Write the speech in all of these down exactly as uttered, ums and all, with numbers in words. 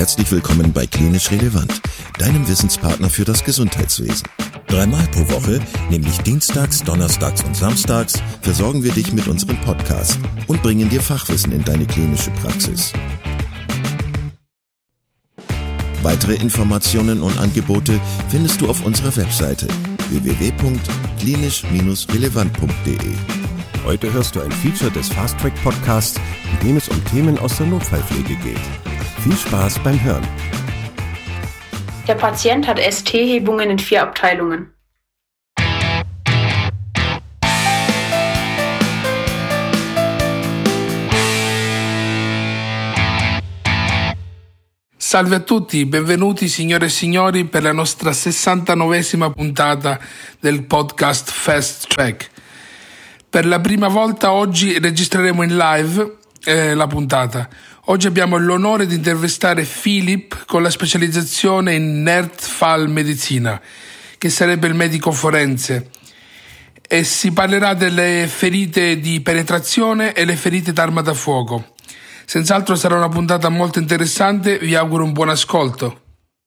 Herzlich willkommen bei Klinisch Relevant, deinem Wissenspartner für das Gesundheitswesen. Dreimal pro Woche, nämlich dienstags, donnerstags und samstags, versorgen wir dich mit unserem Podcast und bringen dir Fachwissen in deine klinische Praxis. Weitere Informationen und Angebote findest du auf unserer Webseite w w w punkt klinisch relevant punkt d e. Heute hörst du ein Feature des Fast Track Podcasts, in dem es um Themen aus der Notfallpflege geht. Viel Spaß beim Hören. Der Patient hat S T-Hebungen in vier Abteilungen. Salve a tutti, benvenuti signore e signori per la nostra sessantanovesima puntata del podcast Fast Track. Per la prima volta oggi registreremo in live eh, la puntata. Oggi abbiamo l'onore di intervistare Philip con la specializzazione in Notfallmedizina, che sarebbe il medico forense, e si parlerà delle ferite di penetrazione e le ferite d'arma da fuoco. Senz'altro sarà una puntata molto interessante, vi auguro un buon ascolto.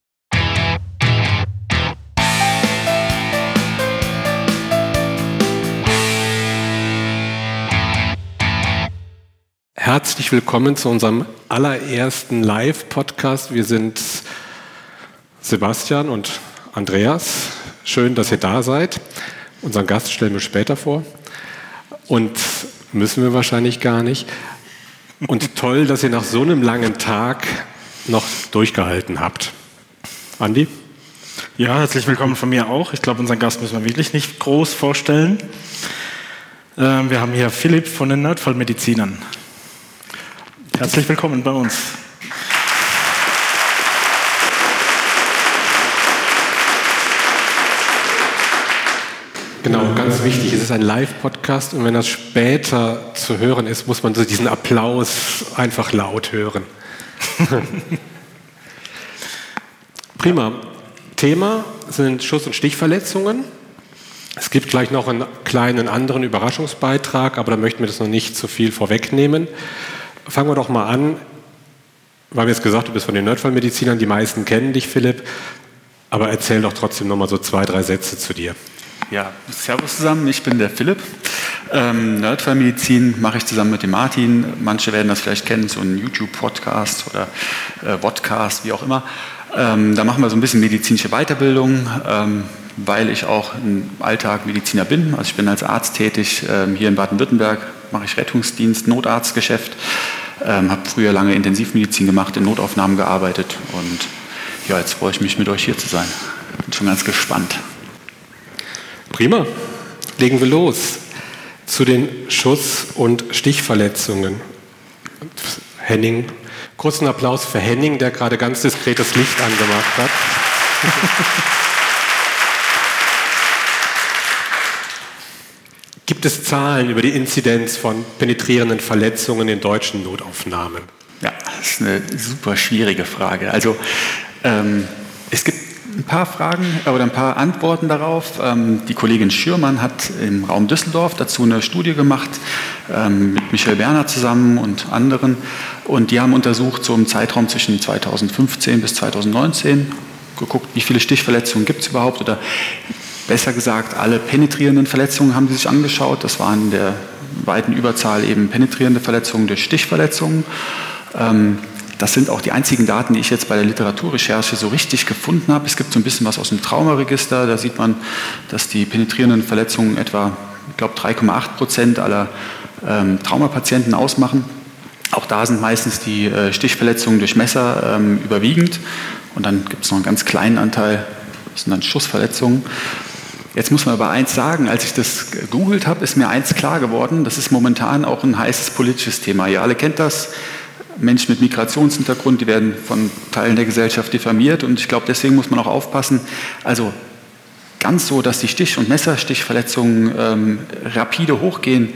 Herzlich willkommen zu unserem allerersten Live-Podcast. Wir sind Sebastian und Andreas. Schön, dass ihr da seid. Unseren Gast stellen wir später vor. Und müssen wir wahrscheinlich gar nicht. Und toll, dass ihr nach so einem langen Tag noch durchgehalten habt. Andi? Ja, herzlich willkommen von mir auch. Ich glaube, unseren Gast müssen wir wirklich nicht groß vorstellen. Wir haben hier Philipp von den Notfallmedizinern. Herzlich willkommen bei uns. Genau, ganz wichtig, es ist ein Live-Podcast und wenn das später zu hören ist, muss man so diesen Applaus einfach laut hören. Prima. Thema sind Schuss- und Stichverletzungen. Es gibt gleich noch einen kleinen anderen Überraschungsbeitrag, aber da möchten wir das noch nicht zu viel vorwegnehmen. Fangen wir doch mal an, weil wir jetzt gesagt haben, du bist von den Notfallmedizinern, die meisten kennen dich, Philipp, aber erzähl doch trotzdem noch mal so zwei, drei Sätze zu dir. Ja, servus zusammen, ich bin der Philipp. Ähm, Notfallmedizin mache ich zusammen mit dem Martin. Manche werden das vielleicht kennen, so ein YouTube-Podcast oder äh, Podcast, wie auch immer. Ähm, da machen wir so ein bisschen medizinische Weiterbildung, ähm, weil ich auch im Alltag Mediziner bin. Also ich bin als Arzt tätig, ähm, hier in Baden-Württemberg mache ich Rettungsdienst, Notarztgeschäft, ähm, habe früher lange Intensivmedizin gemacht, in Notaufnahmen gearbeitet und ja, jetzt freue ich mich, mit euch hier zu sein. Bin schon ganz gespannt. Prima, legen wir los zu den Schuss- und Stichverletzungen. Henning, kurzen Applaus für Henning, der gerade ganz diskret das Licht angemacht hat. Gibt es Zahlen über die Inzidenz von penetrierenden Verletzungen in deutschen Notaufnahmen? Ja, das ist eine super schwierige Frage. Also ähm, es gibt ein paar Fragen oder ein paar Antworten darauf. Ähm, die Kollegin Schürmann hat im Raum Düsseldorf dazu eine Studie gemacht ähm, mit Michael Berner zusammen und anderen. Und die haben untersucht, so im Zeitraum zwischen zweitausendfünfzehn bis zweitausendneunzehn, geguckt, wie viele Stichverletzungen gibt es überhaupt oder besser gesagt, alle penetrierenden Verletzungen haben sie sich angeschaut. Das waren in der weiten Überzahl eben penetrierende Verletzungen durch Stichverletzungen. Ähm, das sind auch die einzigen Daten, die ich jetzt bei der Literaturrecherche so richtig gefunden habe. Es gibt so ein bisschen was aus dem Traumaregister. Da sieht man, dass die penetrierenden Verletzungen etwa, ich glaube, drei Komma acht Prozent aller ähm, Traumapatienten ausmachen. Auch da sind meistens die äh, Stichverletzungen durch Messer ähm, überwiegend. Und dann gibt es noch einen ganz kleinen Anteil, das sind dann Schussverletzungen. Jetzt muss man aber eins sagen, als ich das gegoogelt habe, ist mir eins klar geworden, das ist momentan auch ein heißes politisches Thema. Ihr alle kennt das, Menschen mit Migrationshintergrund, die werden von Teilen der Gesellschaft diffamiert und ich glaube, deswegen muss man auch aufpassen. Also ganz so, dass die Stich- und Messerstichverletzungen ähm, rapide hochgehen,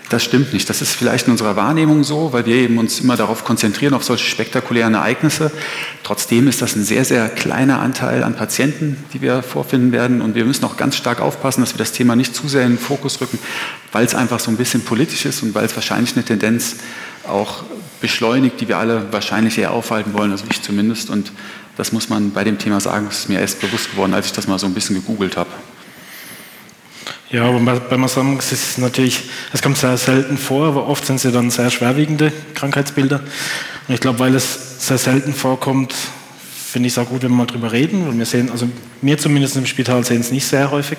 Das stimmt nicht. Das ist vielleicht in unserer Wahrnehmung so, weil wir eben uns immer darauf konzentrieren, auf solche spektakulären Ereignisse. Trotzdem ist das ein sehr, sehr kleiner Anteil an Patienten, die wir vorfinden werden. Und wir müssen auch ganz stark aufpassen, dass wir das Thema nicht zu sehr in den Fokus rücken, weil es einfach so ein bisschen politisch ist und weil es wahrscheinlich eine Tendenz auch beschleunigt, die wir alle wahrscheinlich eher aufhalten wollen, also ich zumindest. Und das muss man bei dem Thema sagen, das ist mir erst bewusst geworden, als ich das mal so ein bisschen gegoogelt habe. Ja, aber bei, bei Massamus ist es natürlich, es kommt sehr selten vor, aber oft sind sie dann sehr schwerwiegende Krankheitsbilder. Und ich glaube, weil es sehr selten vorkommt, finde ich es auch gut, wenn wir mal drüber reden. Und wir sehen, also wir zumindest im Spital sehen es nicht sehr häufig.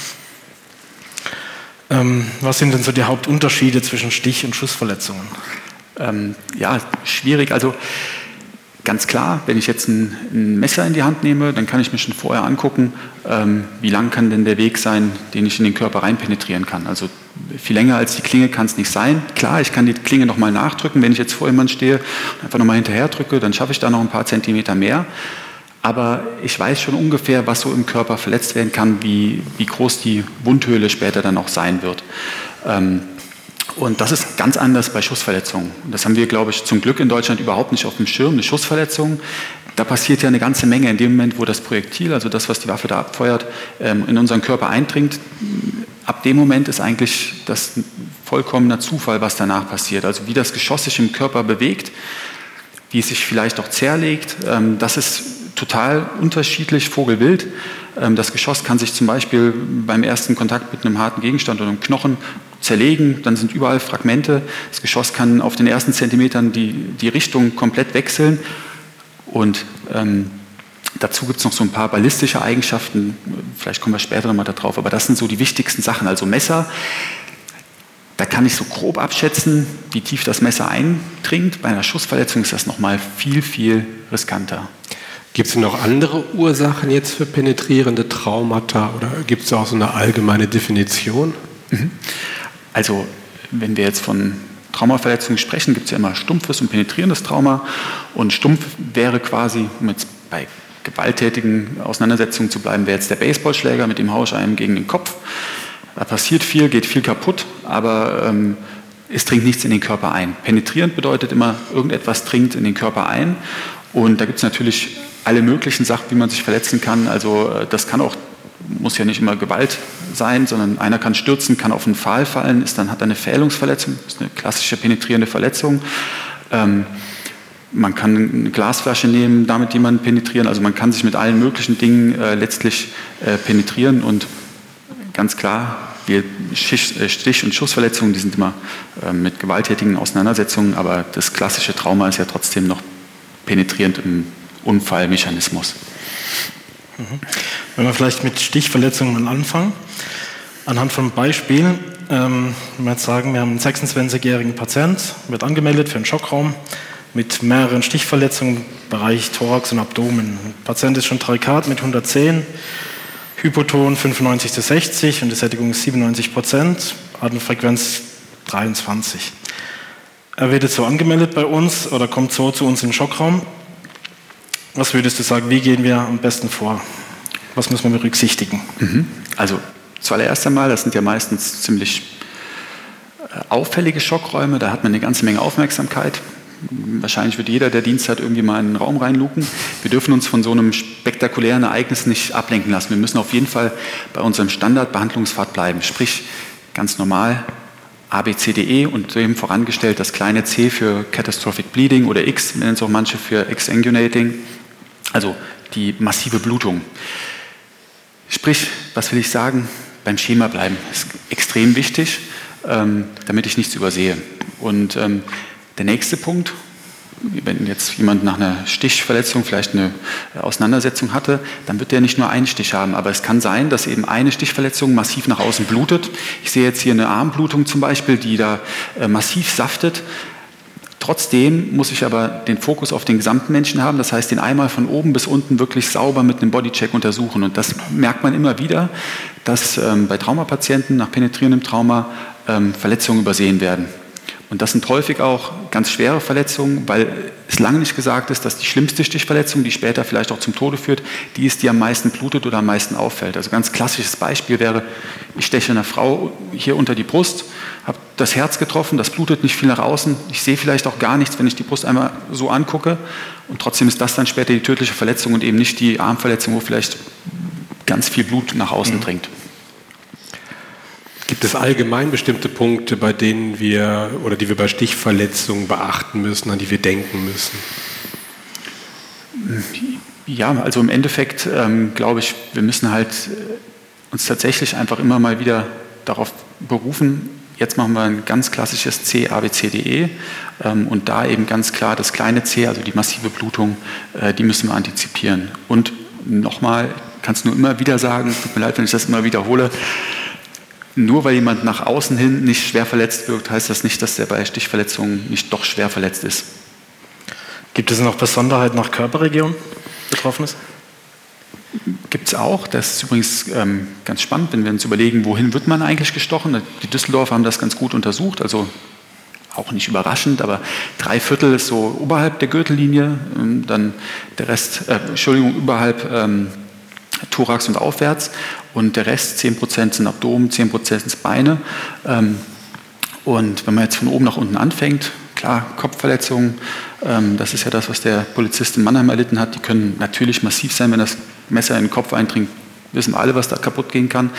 Ähm, was sind denn so die Hauptunterschiede zwischen Stich- und Schussverletzungen? Ähm, ja, schwierig. Also ganz klar, wenn ich jetzt ein, ein Messer in die Hand nehme, dann kann ich mir schon vorher angucken, ähm, wie lang kann denn der Weg sein, den ich in den Körper rein penetrieren kann. Also viel länger als die Klinge kann es nicht sein. Klar, ich kann die Klinge nochmal nachdrücken, wenn ich jetzt vor jemand stehe und einfach nochmal hinterher drücke, dann schaffe ich da noch ein paar Zentimeter mehr. Aber ich weiß schon ungefähr, was so im Körper verletzt werden kann, wie, wie groß die Wundhöhle später dann auch sein wird. Ähm, Und das ist ganz anders bei Schussverletzungen. Das haben wir, glaube ich, zum Glück in Deutschland überhaupt nicht auf dem Schirm. Eine Schussverletzung, da passiert ja eine ganze Menge in dem Moment, wo das Projektil, also das, was die Waffe da abfeuert, in unseren Körper eindringt. Ab dem Moment ist eigentlich das ein vollkommener Zufall, was danach passiert. Also wie das Geschoss sich im Körper bewegt, wie es sich vielleicht auch zerlegt, das ist total unterschiedlich, vogelwild. Das Geschoss kann sich zum Beispiel beim ersten Kontakt mit einem harten Gegenstand oder einem Knochen zerlegen, dann sind überall Fragmente. Das Geschoss kann auf den ersten Zentimetern die, die Richtung komplett wechseln. Und ähm, dazu gibt es noch so ein paar ballistische Eigenschaften, vielleicht kommen wir später nochmal darauf, aber das sind so die wichtigsten Sachen. Also Messer, da kann ich so grob abschätzen, wie tief das Messer eindringt. Bei einer Schussverletzung ist das nochmal viel, viel riskanter. Gibt es noch andere Ursachen jetzt für penetrierende Traumata oder gibt es auch so eine allgemeine Definition? Mhm. Also wenn wir jetzt von Traumaverletzungen sprechen, gibt es ja immer stumpfes und penetrierendes Trauma. Und stumpf wäre quasi, um jetzt bei gewalttätigen Auseinandersetzungen zu bleiben, wäre jetzt der Baseballschläger, mit dem haue ich einem gegen den Kopf. Da passiert viel, geht viel kaputt, aber ähm, es dringt nichts in den Körper ein. Penetrierend bedeutet immer, irgendetwas dringt in den Körper ein. Und da gibt es natürlich alle möglichen Sachen, wie man sich verletzen kann. Also das kann auch, muss ja nicht immer Gewalt sein, sondern einer kann stürzen, kann auf einen Pfahl fallen, ist dann, hat eine Fählungsverletzung, das ist eine klassische penetrierende Verletzung. Ähm, man kann eine Glasflasche nehmen, damit jemanden penetrieren. Also man kann sich mit allen möglichen Dingen äh, letztlich äh, penetrieren. Und ganz klar, die Stich- und Schussverletzungen, die sind immer äh, mit gewalttätigen Auseinandersetzungen, aber das klassische Trauma ist ja trotzdem noch penetrierend im Unfallmechanismus. Wenn wir vielleicht mit Stichverletzungen anfangen, anhand von Beispielen, ähm, wenn wir jetzt sagen, wir haben einen sechsundzwanzigjährigen Patient, wird angemeldet für einen Schockraum mit mehreren Stichverletzungen im Bereich Thorax und Abdomen. Der Patient ist schon Tarikat mit hundertzehn, Hypoton fünfundneunzig zu sechzig und die Sättigung ist siebenundneunzig Prozent, Atemfrequenz dreiundzwanzig. Er wird jetzt so angemeldet bei uns oder kommt so zu uns in den Schockraum. Was würdest du sagen, wie gehen wir am besten vor? Was müssen wir berücksichtigen? Also zuallererst einmal, das sind ja meistens ziemlich auffällige Schockräume, da hat man eine ganze Menge Aufmerksamkeit. Wahrscheinlich wird jeder, der Dienst hat, irgendwie mal in einen Raum reinluken. Wir dürfen uns von so einem spektakulären Ereignis nicht ablenken lassen. Wir müssen auf jeden Fall bei unserem Standardbehandlungspfad bleiben, sprich ganz normal A B C D E und dem vorangestellt das kleine C für Catastrophic Bleeding oder X, nennen es auch manche für Exsanguinating, also die massive Blutung. Sprich, was will ich sagen? Beim Schema bleiben ist extrem wichtig, ähm, damit ich nichts übersehe. Und ähm, der nächste Punkt, wenn jetzt jemand nach einer Stichverletzung vielleicht eine Auseinandersetzung hatte, dann wird der nicht nur einen Stich haben, aber es kann sein, dass eben eine Stichverletzung massiv nach außen blutet. Ich sehe jetzt hier eine Armblutung zum Beispiel, die da äh, massiv saftet. Trotzdem muss ich aber den Fokus auf den gesamten Menschen haben, das heißt, den einmal von oben bis unten wirklich sauber mit einem Bodycheck untersuchen. Und das merkt man immer wieder, dass ähm, bei Traumapatienten nach penetrierendem Trauma ähm, Verletzungen übersehen werden. Und das sind häufig auch ganz schwere Verletzungen, weil es lange nicht gesagt ist, dass die schlimmste Stichverletzung, die später vielleicht auch zum Tode führt, die ist, die am meisten blutet oder am meisten auffällt. Also ganz klassisches Beispiel wäre, ich steche einer Frau hier unter die Brust, habe das Herz getroffen, das blutet nicht viel nach außen, ich sehe vielleicht auch gar nichts, wenn ich die Brust einmal so angucke und trotzdem ist das dann später die tödliche Verletzung und eben nicht die Armverletzung, wo vielleicht ganz viel Blut nach außen mhm. dringt. Gibt es allgemein bestimmte Punkte, bei denen wir oder die wir bei Stichverletzungen beachten müssen, an die wir denken müssen? Ja, also im Endeffekt ähm, glaube ich, wir müssen halt uns tatsächlich einfach immer mal wieder darauf berufen, jetzt machen wir ein ganz klassisches C, A, B, C, D, E ähm, und da eben ganz klar das kleine C, also die massive Blutung, äh, die müssen wir antizipieren. Und nochmal, kann es nur immer wieder sagen, tut mir leid, wenn ich das immer wiederhole, nur weil jemand nach außen hin nicht schwer verletzt wirkt, heißt das nicht, dass er bei Stichverletzungen nicht doch schwer verletzt ist. Gibt es noch Besonderheiten nach Körperregion Betroffenes? Gibt es auch. Das ist übrigens ähm, ganz spannend, wenn wir uns überlegen, wohin wird man eigentlich gestochen. Die Düsseldorfer haben das ganz gut untersucht, also auch nicht überraschend, aber drei Viertel ist so oberhalb der Gürtellinie, ähm, dann der Rest, äh, Entschuldigung, überhalb ähm, Thorax und aufwärts und der Rest, zehn Prozent sind Abdomen, zehn Prozent sind Beine. Ähm, und wenn man jetzt von oben nach unten anfängt, klar, Kopfverletzungen, ähm, das ist ja das, was der Polizist in Mannheim erlitten hat, die können natürlich massiv sein, wenn das Messer in den Kopf eindringt, wissen wir alle, was da kaputt gehen kann.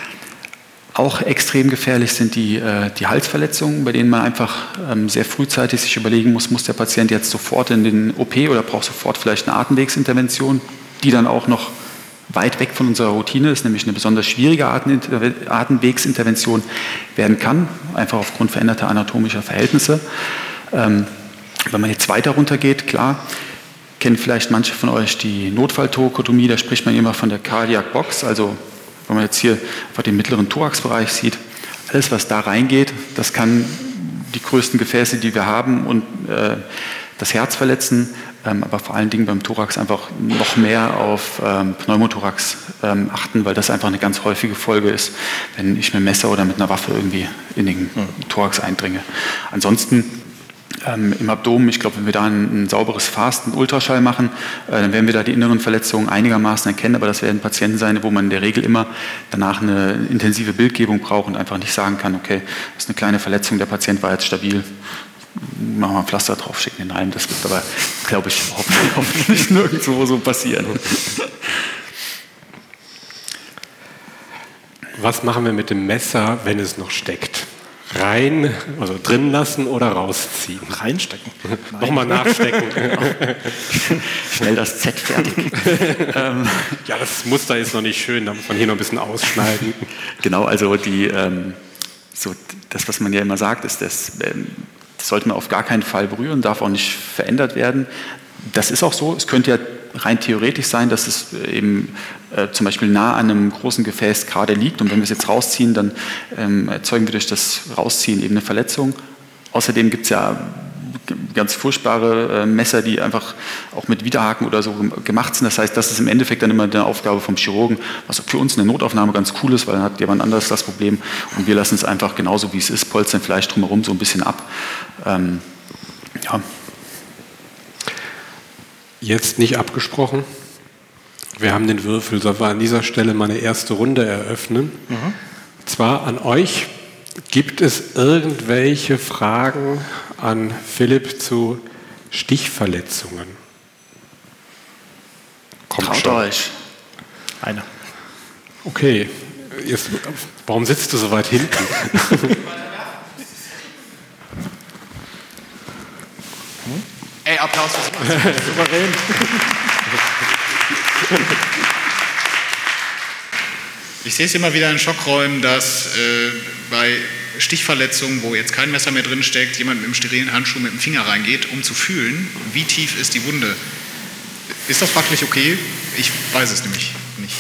Auch extrem gefährlich sind die, äh, die Halsverletzungen, bei denen man einfach ähm, sehr frühzeitig sich überlegen muss, muss der Patient jetzt sofort in den O P oder braucht sofort vielleicht eine Atemwegsintervention, die dann auch noch weit weg von unserer Routine ist, nämlich eine besonders schwierige Atemwegsintervention werden kann, einfach aufgrund veränderter anatomischer Verhältnisse. Ähm, wenn man jetzt weiter runter geht, klar, kennen vielleicht manche von euch die Notfalltorakotomie, da spricht man immer von der Cardiac Box, also wenn man jetzt hier einfach den mittleren Thoraxbereich sieht, alles was da reingeht, das kann die größten Gefäße, die wir haben und äh, das Herz verletzen, ähm, aber vor allen Dingen beim Thorax einfach noch mehr auf ähm, Pneumothorax ähm, achten, weil das einfach eine ganz häufige Folge ist, wenn ich mit einem Messer oder mit einer Waffe irgendwie in den Thorax eindringe. Ansonsten Ähm, im Abdomen, ich glaube, wenn wir da ein, ein sauberes Fast, einen Ultraschall machen, äh, dann werden wir da die inneren Verletzungen einigermaßen erkennen, aber das werden Patienten sein, wo man in der Regel immer danach eine intensive Bildgebung braucht und einfach nicht sagen kann, okay, das ist eine kleine Verletzung, der Patient war jetzt stabil, machen wir ein Pflaster drauf, schicken ihn heim. Das wird aber, glaube ich, hoffentlich, hoffentlich nirgendwo so passieren. Was machen wir mit dem Messer, wenn es noch steckt? Rein, also drin lassen oder rausziehen? Reinstecken. Nochmal nachstecken. Schnell das Z fertig. ähm, ja, das Muster ist noch nicht schön, da muss man hier noch ein bisschen ausschneiden. Genau, also die, ähm, so das, was man ja immer sagt, ist, das, ähm, das sollte man auf gar keinen Fall berühren, darf auch nicht verändert werden. Das ist auch so. Es könnte ja rein theoretisch sein, dass es eben äh, zum Beispiel nah an einem großen Gefäß gerade liegt und wenn wir es jetzt rausziehen, dann ähm, erzeugen wir durch das Rausziehen eben eine Verletzung. Außerdem gibt es ja ganz furchtbare äh, Messer, die einfach auch mit Widerhaken oder so gemacht sind. Das heißt, das ist im Endeffekt dann immer eine Aufgabe vom Chirurgen, was für uns in der Notaufnahme ganz cool ist, weil dann hat jemand anderes das Problem und wir lassen es einfach genauso wie es ist, polstern Fleisch drumherum so ein bisschen ab. Ähm, ja. Jetzt nicht abgesprochen. Wir haben den Würfel, sollen wir an dieser Stelle meine erste Runde eröffnen. Mhm. Zwar an euch. Gibt es irgendwelche Fragen an Philipp zu Stichverletzungen? Kommt Traut schon. euch. Eine. Okay. Jetzt, warum sitzt du so weit hinten? Ey, Applaus für souverän. Ich sehe es immer wieder in Schockräumen, dass äh, bei Stichverletzungen, wo jetzt kein Messer mehr drin steckt, jemand mit einem sterilen Handschuh mit dem Finger reingeht, um zu fühlen, wie tief ist die Wunde. Ist das fachlich okay? Ich weiß es nämlich nicht.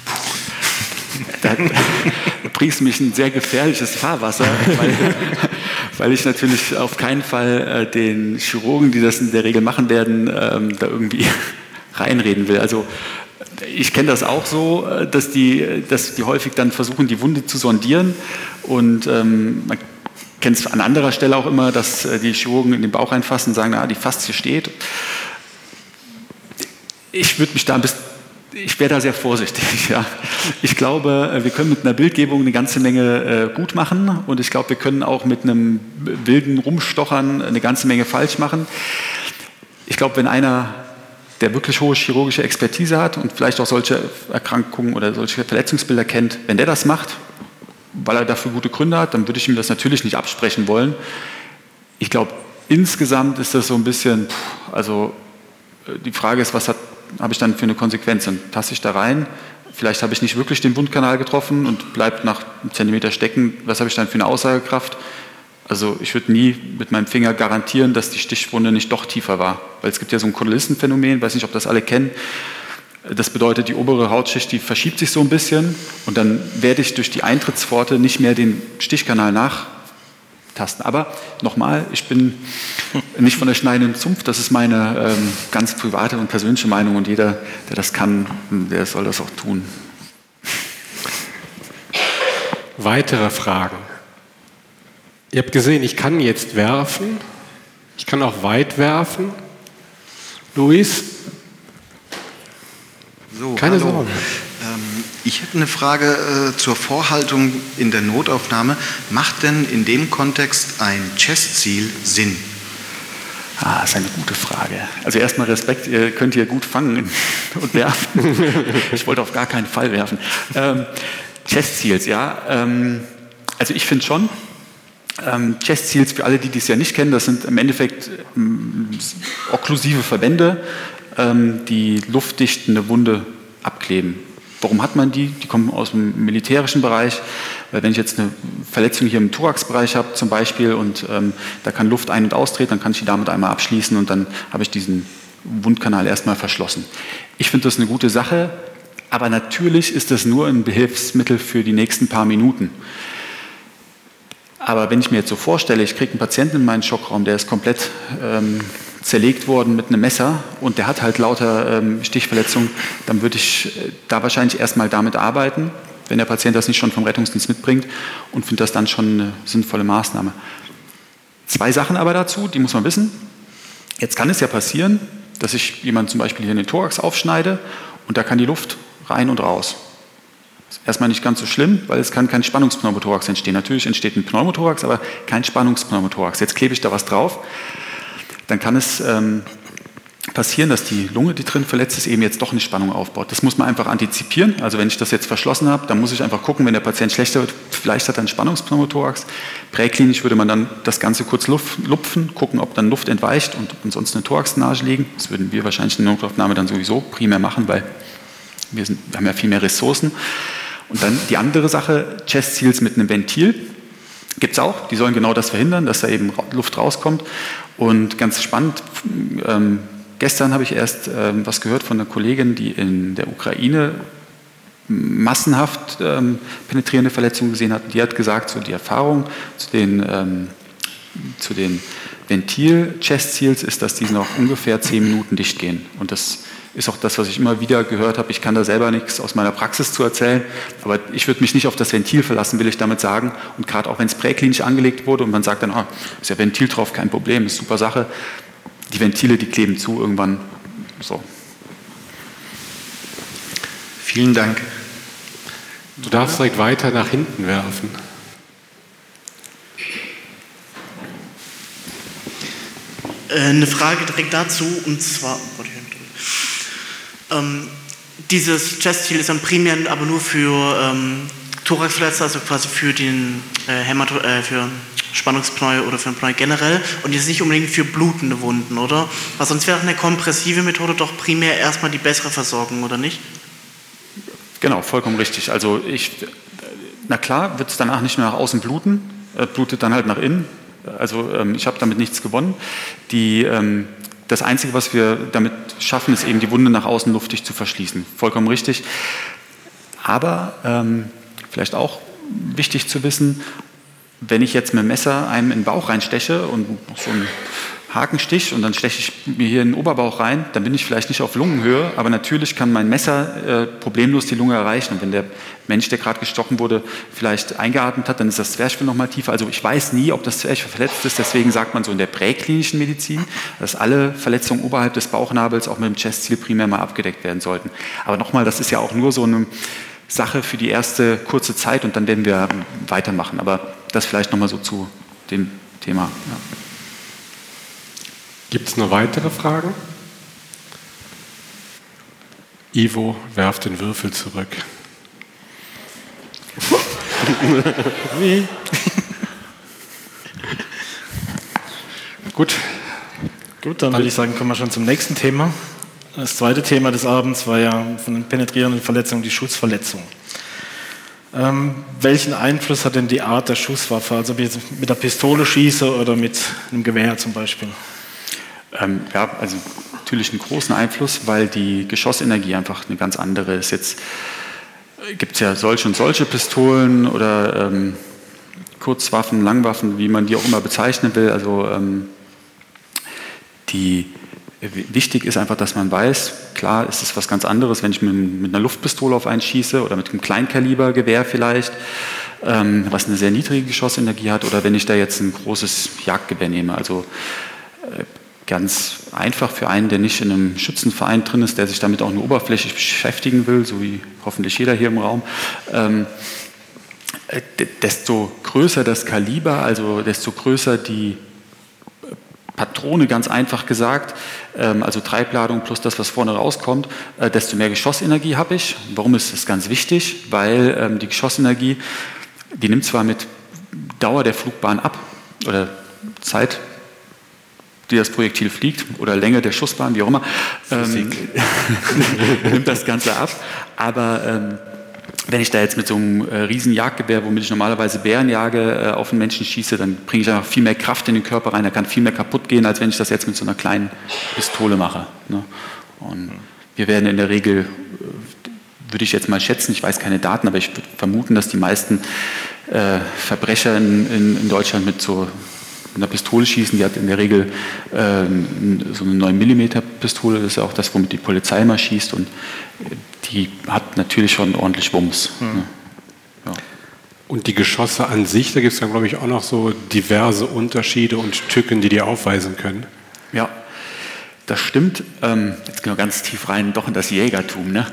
Da bringst du mich in ein sehr gefährliches Fahrwasser, weil, weil ich natürlich auf keinen Fall äh, den Chirurgen, die das in der Regel machen werden, ähm, da irgendwie reinreden will. Also ich kenne das auch so, dass die, dass die häufig dann versuchen, die Wunde zu sondieren und ähm, man kennt es an anderer Stelle auch immer, dass äh, die Chirurgen in den Bauch reinfassen und sagen, na, die Faszie steht. Ich würde mich da ein bisschen Ich wäre da sehr vorsichtig. Ja. Ich glaube, wir können mit einer Bildgebung eine ganze Menge äh, gut machen und ich glaube, wir können auch mit einem wilden Rumstochern eine ganze Menge falsch machen. Ich glaube, wenn einer, der wirklich hohe chirurgische Expertise hat und vielleicht auch solche Erkrankungen oder solche Verletzungsbilder kennt, wenn der das macht, weil er dafür gute Gründe hat, dann würde ich ihm das natürlich nicht absprechen wollen. Ich glaube, insgesamt ist das so ein bisschen, also die Frage ist, was hat habe ich dann für eine Konsequenz? Dann taste ich da rein, vielleicht habe ich nicht wirklich den Wundkanal getroffen und bleibt nach einem Zentimeter stecken. Was habe ich dann für eine Aussagekraft? Also ich würde nie mit meinem Finger garantieren, dass die Stichwunde nicht doch tiefer war. Weil es gibt ja so ein Kodalissenphänomen, ich weiß nicht, ob das alle kennen. Das bedeutet, die obere Hautschicht, die verschiebt sich so ein bisschen und dann werde ich durch die Eintrittspforte nicht mehr den Stichkanal nachtasten. Aber nochmal, ich bin nicht von der schneidenden Zunft, das ist meine ähm, ganz private und persönliche Meinung und jeder, der das kann, der soll das auch tun. Weitere Fragen? Ihr habt gesehen, ich kann jetzt werfen, ich kann auch weit werfen. Luis? So, Keine hallo. Sorge. Ähm, ich hätte eine Frage äh, zur Vorhaltung in der Notaufnahme. Macht denn in dem Kontext ein Chest-Seal Sinn? Ah, das ist eine gute Frage. Also erstmal Respekt, ihr könnt hier gut fangen und werfen. Ich wollte auf gar keinen Fall werfen. Ähm, Chest Seals, ja. Ähm, also ich finde schon, ähm, Chest Seals, für alle, die dies ja nicht kennen, das sind im Endeffekt ähm, okklusive Verbände, ähm, die luftdicht eine Wunde abkleben. Warum hat man die? Die kommen aus dem militärischen Bereich, weil wenn ich jetzt eine Verletzung hier im Thoraxbereich habe zum Beispiel und ähm, da kann Luft ein- und austreten, dann kann ich die damit einmal abschließen und dann habe ich diesen Wundkanal erstmal verschlossen. Ich finde das eine gute Sache, aber natürlich ist das nur ein Behilfsmittel für die nächsten paar Minuten. Aber wenn ich mir jetzt so vorstelle, ich kriege einen Patienten in meinen Schockraum, der ist komplett ähm, zerlegt worden mit einem Messer und der hat halt lauter ähm, Stichverletzungen, dann würde ich äh, da wahrscheinlich erstmal damit arbeiten, wenn der Patient das nicht schon vom Rettungsdienst mitbringt und finde das dann schon eine sinnvolle Maßnahme. Zwei Sachen aber dazu, die muss man wissen. Jetzt kann es ja passieren, dass ich jemanden zum Beispiel hier in den Thorax aufschneide und da kann die Luft rein und raus. Das ist erstmal nicht ganz so schlimm, weil es kann kein Spannungspneumothorax entstehen. Natürlich entsteht ein Pneumothorax, aber kein Spannungspneumothorax. Jetzt klebe ich da was drauf. Dann kann es ähm, passieren, dass die Lunge, die drin verletzt ist, eben jetzt doch eine Spannung aufbaut. Das muss man einfach antizipieren. Also wenn ich das jetzt verschlossen habe, dann muss ich einfach gucken, wenn der Patient schlechter wird, vielleicht hat er einen Spannungspneumothorax. Präklinisch würde man dann das Ganze kurz lupfen, gucken, ob dann Luft entweicht und ansonsten eine Thoraxdrainage liegen. Das würden wir wahrscheinlich in der Notaufnahme dann sowieso primär machen, weil wir, sind, wir haben ja viel mehr Ressourcen. Und dann die andere Sache, Chest Seals mit einem Ventil. Gibt es auch, die sollen genau das verhindern, dass da eben Luft rauskommt. Und ganz spannend, ähm, gestern habe ich erst ähm, was gehört von einer Kollegin, die in der Ukraine massenhaft ähm, penetrierende Verletzungen gesehen hat. Die hat gesagt, so die Erfahrung zu den, ähm, zu den Ventil-Chest Seals ist, dass die noch ungefähr zehn Minuten dicht gehen. Und das ist auch das, was ich immer wieder gehört habe. Ich kann da selber nichts aus meiner Praxis zu erzählen, aber ich würde mich nicht auf das Ventil verlassen, will ich damit sagen. Und gerade auch wenn es präklinisch angelegt wurde und man sagt dann, ah, ist ja Ventil drauf, kein Problem, ist super Sache. Die Ventile, die kleben zu irgendwann. So. Vielen Dank. Du darfst direkt weiter nach hinten werfen. Eine Frage direkt dazu, und zwar, oh, ähm, dieses Chest Seal ist dann primär aber nur für ähm, Thoraxverletzte, also quasi für den äh, Hämato, äh, für Spannungspneu oder für ein Pneu generell und jetzt nicht unbedingt für blutende Wunden, oder? Weil sonst wäre eine kompressive Methode doch primär erstmal die bessere Versorgung, oder nicht? Genau, vollkommen richtig. Also ich, na klar, wird es danach nicht nur nach außen bluten, äh, blutet dann halt nach innen. Also ähm, ich habe damit nichts gewonnen. Die, ähm, das Einzige, was wir damit schaffen, ist eben die Wunde nach außen luftig zu verschließen. Vollkommen richtig. Aber ähm, vielleicht auch wichtig zu wissen, wenn ich jetzt mit dem Messer einem in den Bauch reinsteche und noch so ein Hakenstich und dann steche ich mir hier in den Oberbauch rein, dann bin ich vielleicht nicht auf Lungenhöhe, aber natürlich kann mein Messer äh, problemlos die Lunge erreichen. Und wenn der Mensch, der gerade gestochen wurde, vielleicht eingeatmet hat, dann ist das Zwerchfell noch mal tiefer. Also ich weiß nie, ob das Zwerchfell verletzt ist, deswegen sagt man so in der präklinischen Medizin, dass alle Verletzungen oberhalb des Bauchnabels auch mit dem Chest-Seal primär mal abgedeckt werden sollten. Aber nochmal, das ist ja auch nur so eine Sache für die erste kurze Zeit und dann werden wir weitermachen. Aber das vielleicht nochmal so zu dem Thema. Ja. Gibt es noch weitere Fragen? Ivo werft den Würfel zurück. Wie? Gut. Gut, dann würde ich sagen, kommen wir schon zum nächsten Thema. Das zweite Thema des Abends war ja von den penetrierenden Verletzungen die Schussverletzung. Ähm, welchen Einfluss hat denn die Art der Schusswaffe? Also ob ich jetzt mit der Pistole schieße oder mit einem Gewehr zum Beispiel? Ähm, ja, also natürlich einen großen Einfluss, weil die Geschossenergie einfach eine ganz andere ist. Jetzt gibt es ja solche und solche Pistolen oder ähm, Kurzwaffen, Langwaffen, wie man die auch immer bezeichnen will. Also ähm, die, wichtig ist einfach, dass man weiß, klar ist es was ganz anderes, wenn ich mit, mit einer Luftpistole auf einen schieße oder mit einem Kleinkalibergewehr vielleicht, ähm, was eine sehr niedrige Geschossenergie hat, oder wenn ich da jetzt ein großes Jagdgewehr nehme. Also äh, ganz einfach für einen, der nicht in einem Schützenverein drin ist, der sich damit auch nur oberflächlich beschäftigen will, so wie hoffentlich jeder hier im Raum, ähm, desto größer das Kaliber, also desto größer die Patrone, ganz einfach gesagt, ähm, also Treibladung plus das, was vorne rauskommt, äh, desto mehr Geschossenergie habe ich. Warum ist das ganz wichtig? Weil ähm, die Geschossenergie, die nimmt zwar mit Dauer der Flugbahn ab oder Zeit, die das Projektil fliegt, oder Länge der Schussbahn, wie auch immer, ähm, nimmt das Ganze ab. Aber ähm, wenn ich da jetzt mit so einem äh, riesen Jagdgewehr, womit ich normalerweise Bären jage, äh, auf einen Menschen schieße, dann bringe ich einfach viel mehr Kraft in den Körper rein, da kann viel mehr kaputt gehen, als wenn ich das jetzt mit so einer kleinen Pistole mache. Ne? Und wir werden in der Regel, äh, würde ich jetzt mal schätzen, ich weiß keine Daten, aber ich würde vermuten, dass die meisten äh, Verbrecher in, in, in Deutschland mit so einer Pistole schießen, die hat in der Regel ähm, so eine neun Millimeter Pistole, das ist ja auch das, womit die Polizei mal schießt, und die hat natürlich schon ordentlich Wumms. Mhm. Ne? Ja. Und die Geschosse an sich, da gibt es dann, glaube ich, auch noch so diverse Unterschiede und Tücken, die die aufweisen können. Ja, das stimmt. Ähm, jetzt gehen wir ganz tief rein, doch in das Jägertum. Ne?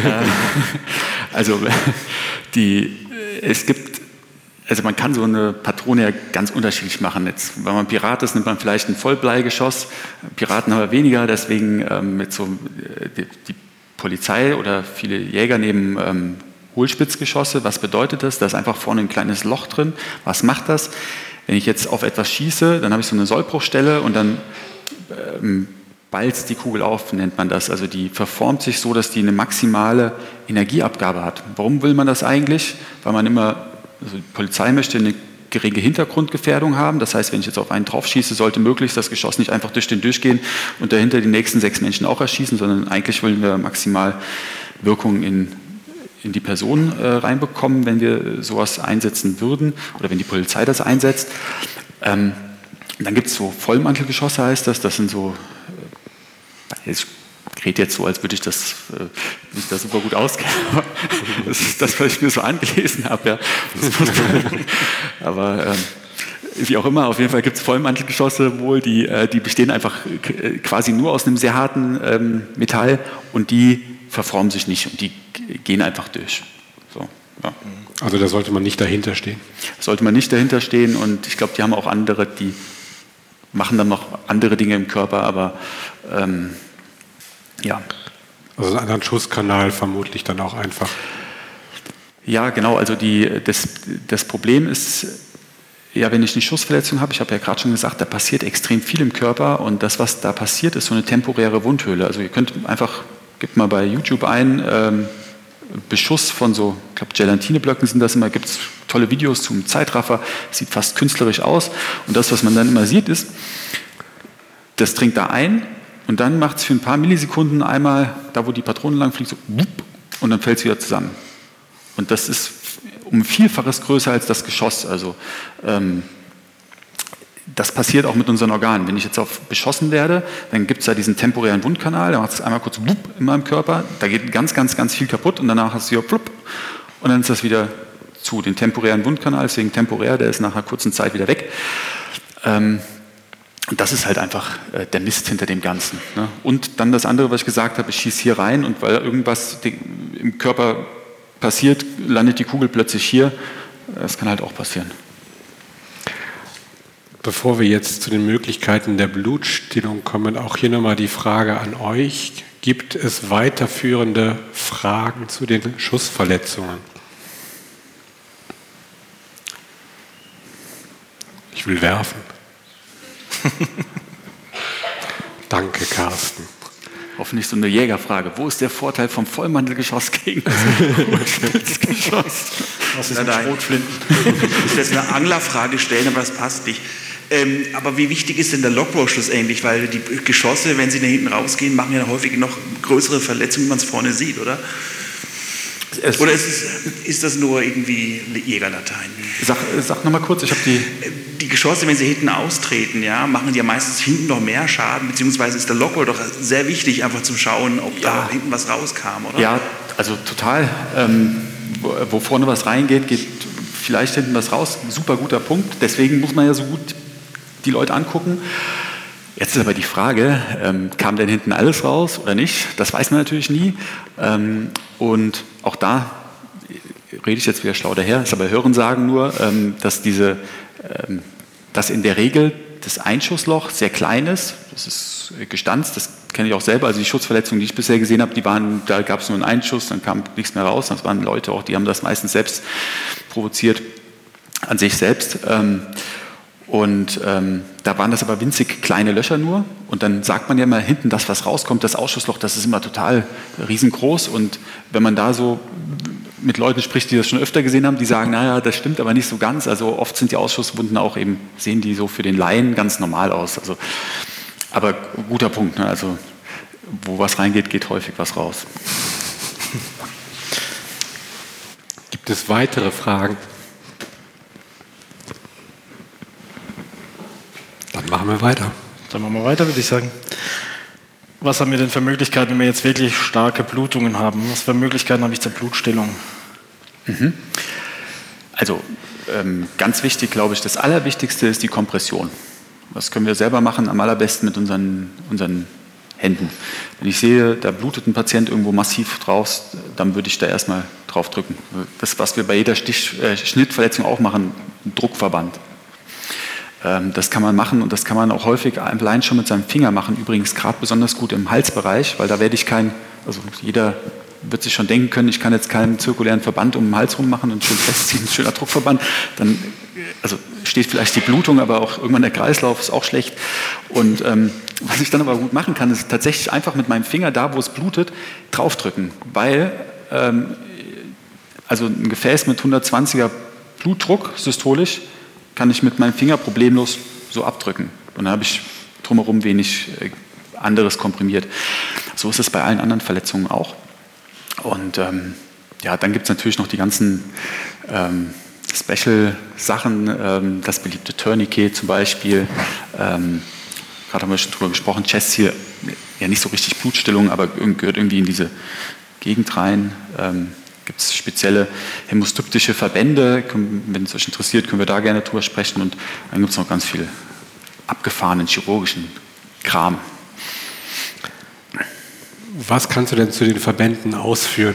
Also die, es gibt Also man kann so eine Patrone ja ganz unterschiedlich machen. Jetzt, wenn man Pirat ist, nimmt man vielleicht ein Vollbleigeschoss. Piraten haben wir weniger, deswegen ähm, mit so die, die Polizei oder viele Jäger nehmen ähm, Hohlspitzgeschosse. Was bedeutet das? Da ist einfach vorne ein kleines Loch drin. Was macht das? Wenn ich jetzt auf etwas schieße, dann habe ich so eine Sollbruchstelle und dann ähm, balzt die Kugel auf, nennt man das. Also die verformt sich so, dass die eine maximale Energieabgabe hat. Warum will man das eigentlich? Weil man immer Also die Polizei möchte eine geringe Hintergrundgefährdung haben. Das heißt, wenn ich jetzt auf einen drauf schieße, sollte möglichst das Geschoss nicht einfach durch den durchgehen und dahinter die nächsten sechs Menschen auch erschießen, sondern eigentlich wollen wir maximal Wirkung in, in die Person äh, reinbekommen, wenn wir sowas einsetzen würden oder wenn die Polizei das einsetzt. Ähm, dann gibt es so Vollmantelgeschosse, heißt das. Das sind so, äh, jetzt Ich rede jetzt so, als würde ich das, äh, mich da super gut auskennen. Das ist das, was ich mir so angelesen habe. Ja. Aber ähm, wie auch immer, auf jeden Fall gibt es Vollmantelgeschosse wohl, die, äh, die bestehen einfach k- quasi nur aus einem sehr harten ähm, Metall und die verformen sich nicht und die gehen einfach durch. So, ja. Also da sollte man nicht dahinter stehen. Sollte man nicht dahinter stehen, und ich glaube, die haben auch andere, die machen dann noch andere Dinge im Körper, aber ähm, ja. Also einen anderen Schusskanal vermutlich dann auch einfach. Ja, genau. Also die, das, das Problem ist, ja, wenn ich eine Schussverletzung habe, ich habe ja gerade schon gesagt, da passiert extrem viel im Körper, und das, was da passiert, ist so eine temporäre Wundhöhle. Also ihr könnt einfach, gebt mal bei YouTube ein, ähm, Beschuss von so, ich glaube Gelatineblöcken sind das immer, gibt es tolle Videos zum Zeitraffer, sieht fast künstlerisch aus, und das, was man dann immer sieht, ist, das dringt da ein, und dann macht es für ein paar Millisekunden einmal, da wo die Patrone lang fliegt, so und dann fällt es wieder zusammen. Und das ist um ein Vielfaches größer als das Geschoss. Also ähm, das passiert auch mit unseren Organen. Wenn ich jetzt auf beschossen werde, dann gibt es da diesen temporären Wundkanal, der macht es einmal kurz wupp in meinem Körper, da geht ganz, ganz, ganz viel kaputt und danach hast du hier plupp und dann ist das wieder zu. Den temporären Wundkanal, deswegen temporär, der ist nach einer kurzen Zeit wieder weg. Ähm, und das ist halt einfach äh, der Mist hinter dem Ganzen. Ne? Und dann das andere, was ich gesagt habe, ich schieße hier rein und weil irgendwas im Körper passiert, landet die Kugel plötzlich hier. Das kann halt auch passieren. Bevor wir jetzt zu den Möglichkeiten der Blutstillung kommen, auch hier nochmal die Frage an euch. Gibt es weiterführende Fragen zu den Schussverletzungen? Ich will werfen. Danke, Carsten. Hoffentlich so eine Jägerfrage. Wo ist der Vorteil vom Vollmantelgeschoss gegen das Hohlspitzgeschoss? Was ist mit Schrotflinten? Ich will jetzt eine Anglerfrage stellen, aber das passt nicht. Ähm, aber wie wichtig ist denn der Lockroll schlussendlich? Weil die Geschosse, wenn sie nach hinten rausgehen, machen ja häufig noch größere Verletzungen, wie man es vorne sieht, oder? Es oder ist, es, ist das nur irgendwie Jägerlatein? Sag, sag nochmal kurz, ich habe die... Die Geschosse, wenn sie hinten austreten, ja, machen ja meistens hinten noch mehr Schaden, beziehungsweise ist der Lockroll doch sehr wichtig, einfach zu schauen, ob ja. da hinten was rauskam, oder? Ja, also total. Ähm, wo, wo vorne was reingeht, geht vielleicht hinten was raus. Ein super guter Punkt. Deswegen muss man ja so gut die Leute angucken. Jetzt ist aber die Frage, ähm, kam denn hinten alles raus oder nicht? Das weiß man natürlich nie. Ähm, und auch da rede ich jetzt wieder schlau daher, ist aber Hörensagen nur, ähm, dass diese, ähm, dass in der Regel das Einschussloch sehr klein ist. Das ist gestanzt, das kenne ich auch selber. Also die Schussverletzungen, die ich bisher gesehen habe, die waren, da gab es nur einen Einschuss, dann kam nichts mehr raus. Das waren Leute auch, die haben das meistens selbst provoziert an sich selbst. Ähm, Und ähm, da waren das aber winzig kleine Löcher nur. Und dann sagt man ja immer hinten, das, was rauskommt, das Ausschussloch, das ist immer total riesengroß. Und wenn man da so mit Leuten spricht, die das schon öfter gesehen haben, die sagen, naja, das stimmt aber nicht so ganz. Also oft sind die Ausschusswunden auch eben, sehen die so für den Laien ganz normal aus. Also, aber guter Punkt, ne? Also wo was reingeht, geht häufig was raus. Gibt es weitere Fragen? Dann machen wir weiter. Dann machen wir weiter, würde ich sagen. Was haben wir denn für Möglichkeiten, wenn wir jetzt wirklich starke Blutungen haben? Was für Möglichkeiten habe ich zur Blutstillung? Mhm. Also ähm, ganz wichtig, glaube ich, das Allerwichtigste ist die Kompression. Das können wir selber machen, am allerbesten mit unseren, unseren Händen. Wenn ich sehe, da blutet ein Patient irgendwo massiv drauf, dann würde ich da erstmal drauf drücken. Das, was wir bei jeder Stich, äh, Schnittverletzung auch machen, ein Druckverband. Das kann man machen und das kann man auch häufig allein schon mit seinem Finger machen. Übrigens gerade besonders gut im Halsbereich, weil da werde ich kein, also jeder wird sich schon denken können, ich kann jetzt keinen zirkulären Verband um den Hals rum machen und schön festziehen, ein schöner Druckverband. Dann also steht vielleicht die Blutung, aber auch irgendwann der Kreislauf ist auch schlecht. Und ähm, was ich dann aber gut machen kann, ist tatsächlich einfach mit meinem Finger da, wo es blutet, draufdrücken, weil ähm, also ein Gefäß mit hundertzwanziger Blutdruck systolisch kann ich mit meinem Finger problemlos so abdrücken. Und dann habe ich drumherum wenig anderes komprimiert. So ist es bei allen anderen Verletzungen auch. Und ähm, ja, dann gibt es natürlich noch die ganzen ähm, Special-Sachen, ähm, das beliebte Tourniquet zum Beispiel. Ähm, gerade haben wir schon drüber gesprochen, Chest-Seal, ja nicht so richtig Blutstillung, aber gehört irgendwie in diese Gegend rein. Ähm, Gibt es spezielle hämostyptische Verbände? Wenn es euch interessiert, können wir da gerne drüber sprechen. Und dann gibt es noch ganz viel abgefahrenen chirurgischen Kram. Was kannst du denn zu den Verbänden ausführen?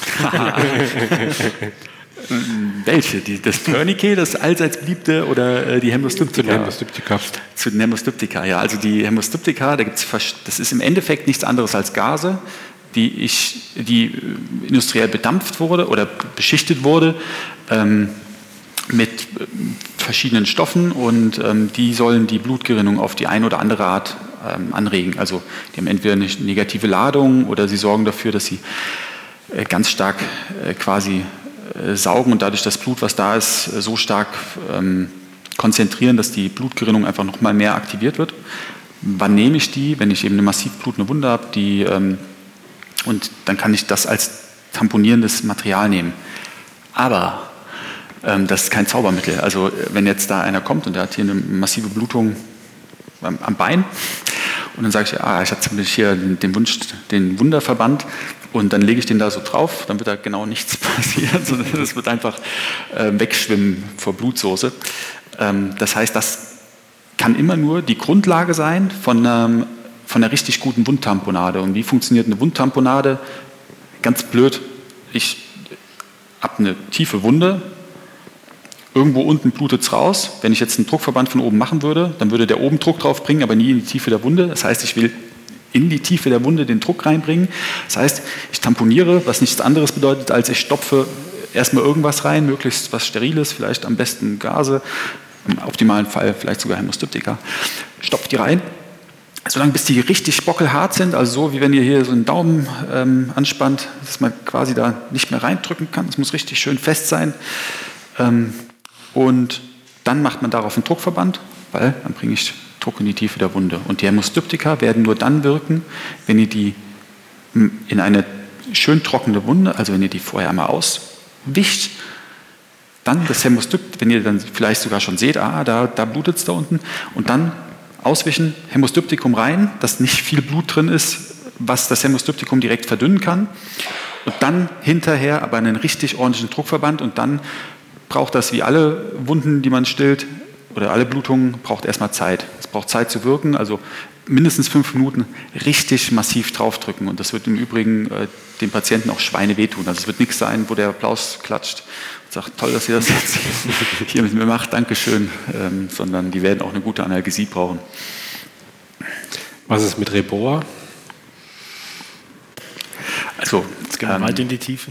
Welche? Die, das Tourniquet, das allseits beliebte, oder äh, die Hämostyptika? Zu den Hämostyptika. Zu den Hämostyptika, ja. Also die Hämostyptika, da gibt's, das ist im Endeffekt nichts anderes als Gase, die, ich, die industriell bedampft wurde oder beschichtet wurde ähm, mit verschiedenen Stoffen und ähm, die sollen die Blutgerinnung auf die eine oder andere Art ähm, anregen. Also die haben entweder eine negative Ladung oder sie sorgen dafür, dass sie äh, ganz stark äh, quasi äh, saugen und dadurch das Blut, was da ist, äh, so stark ähm, konzentrieren, dass die Blutgerinnung einfach noch mal mehr aktiviert wird. Wann nehme ich die? Wenn ich eben eine massiv blutende Wunde habe, die ähm, und dann kann ich das als tamponierendes Material nehmen. Aber Ähm, das ist kein Zaubermittel. Also wenn jetzt da einer kommt und der hat hier eine massive Blutung am, am Bein und dann sage ich, ah, ich hatte hier den Wunsch, den Wunderverband und dann lege ich den da so drauf, dann wird da genau nichts passieren, sondern es wird einfach äh, wegschwimmen vor Blutsoße. Ähm, das heißt, das kann immer nur die Grundlage sein von, ähm, von einer richtig guten Wundtamponade. Und wie funktioniert eine Wundtamponade? Ganz blöd, ich habe eine tiefe Wunde, irgendwo unten blutet es raus. Wenn ich jetzt einen Druckverband von oben machen würde, dann würde der oben Druck drauf bringen, aber nie in die Tiefe der Wunde. Das heißt, ich will in die Tiefe der Wunde den Druck reinbringen. Das heißt, ich tamponiere, was nichts anderes bedeutet, als ich stopfe erstmal irgendwas rein, möglichst was Steriles, vielleicht am besten Gase, im optimalen Fall vielleicht sogar Hämostyptika. Stopft die rein, solange bis die richtig bockelhart sind, also so wie wenn ihr hier so einen Daumen ähm, anspannt, dass man quasi da nicht mehr reindrücken kann. Es muss richtig schön fest sein. Ähm, und dann macht man darauf einen Druckverband, weil dann bringe ich Druck in die Tiefe der Wunde. Und die Hämostyptika werden nur dann wirken, wenn ihr die in eine schön trockene Wunde, also wenn ihr die vorher einmal auswischt, dann das Hämostyptikum, wenn ihr dann vielleicht sogar schon seht, ah, da, da blutet es da unten, und dann auswischen, Hämostyptikum rein, dass nicht viel Blut drin ist, was das Hämostyptikum direkt verdünnen kann, und dann hinterher aber einen richtig ordentlichen Druckverband, und dann braucht das, wie alle Wunden, die man stillt, oder alle Blutungen, braucht erstmal Zeit. Es braucht Zeit zu wirken, also mindestens fünf Minuten richtig massiv draufdrücken, und das wird im Übrigen äh, dem Patienten auch Schweine wehtun. Also es wird nichts sein, wo der Applaus klatscht und sagt, toll, dass ihr das jetzt hier mit mir macht, Dankeschön, ähm, sondern die werden auch eine gute Analgesie brauchen. Was ist mit Reboa? Also, jetzt gehen wir ähm, weit in die Tiefe.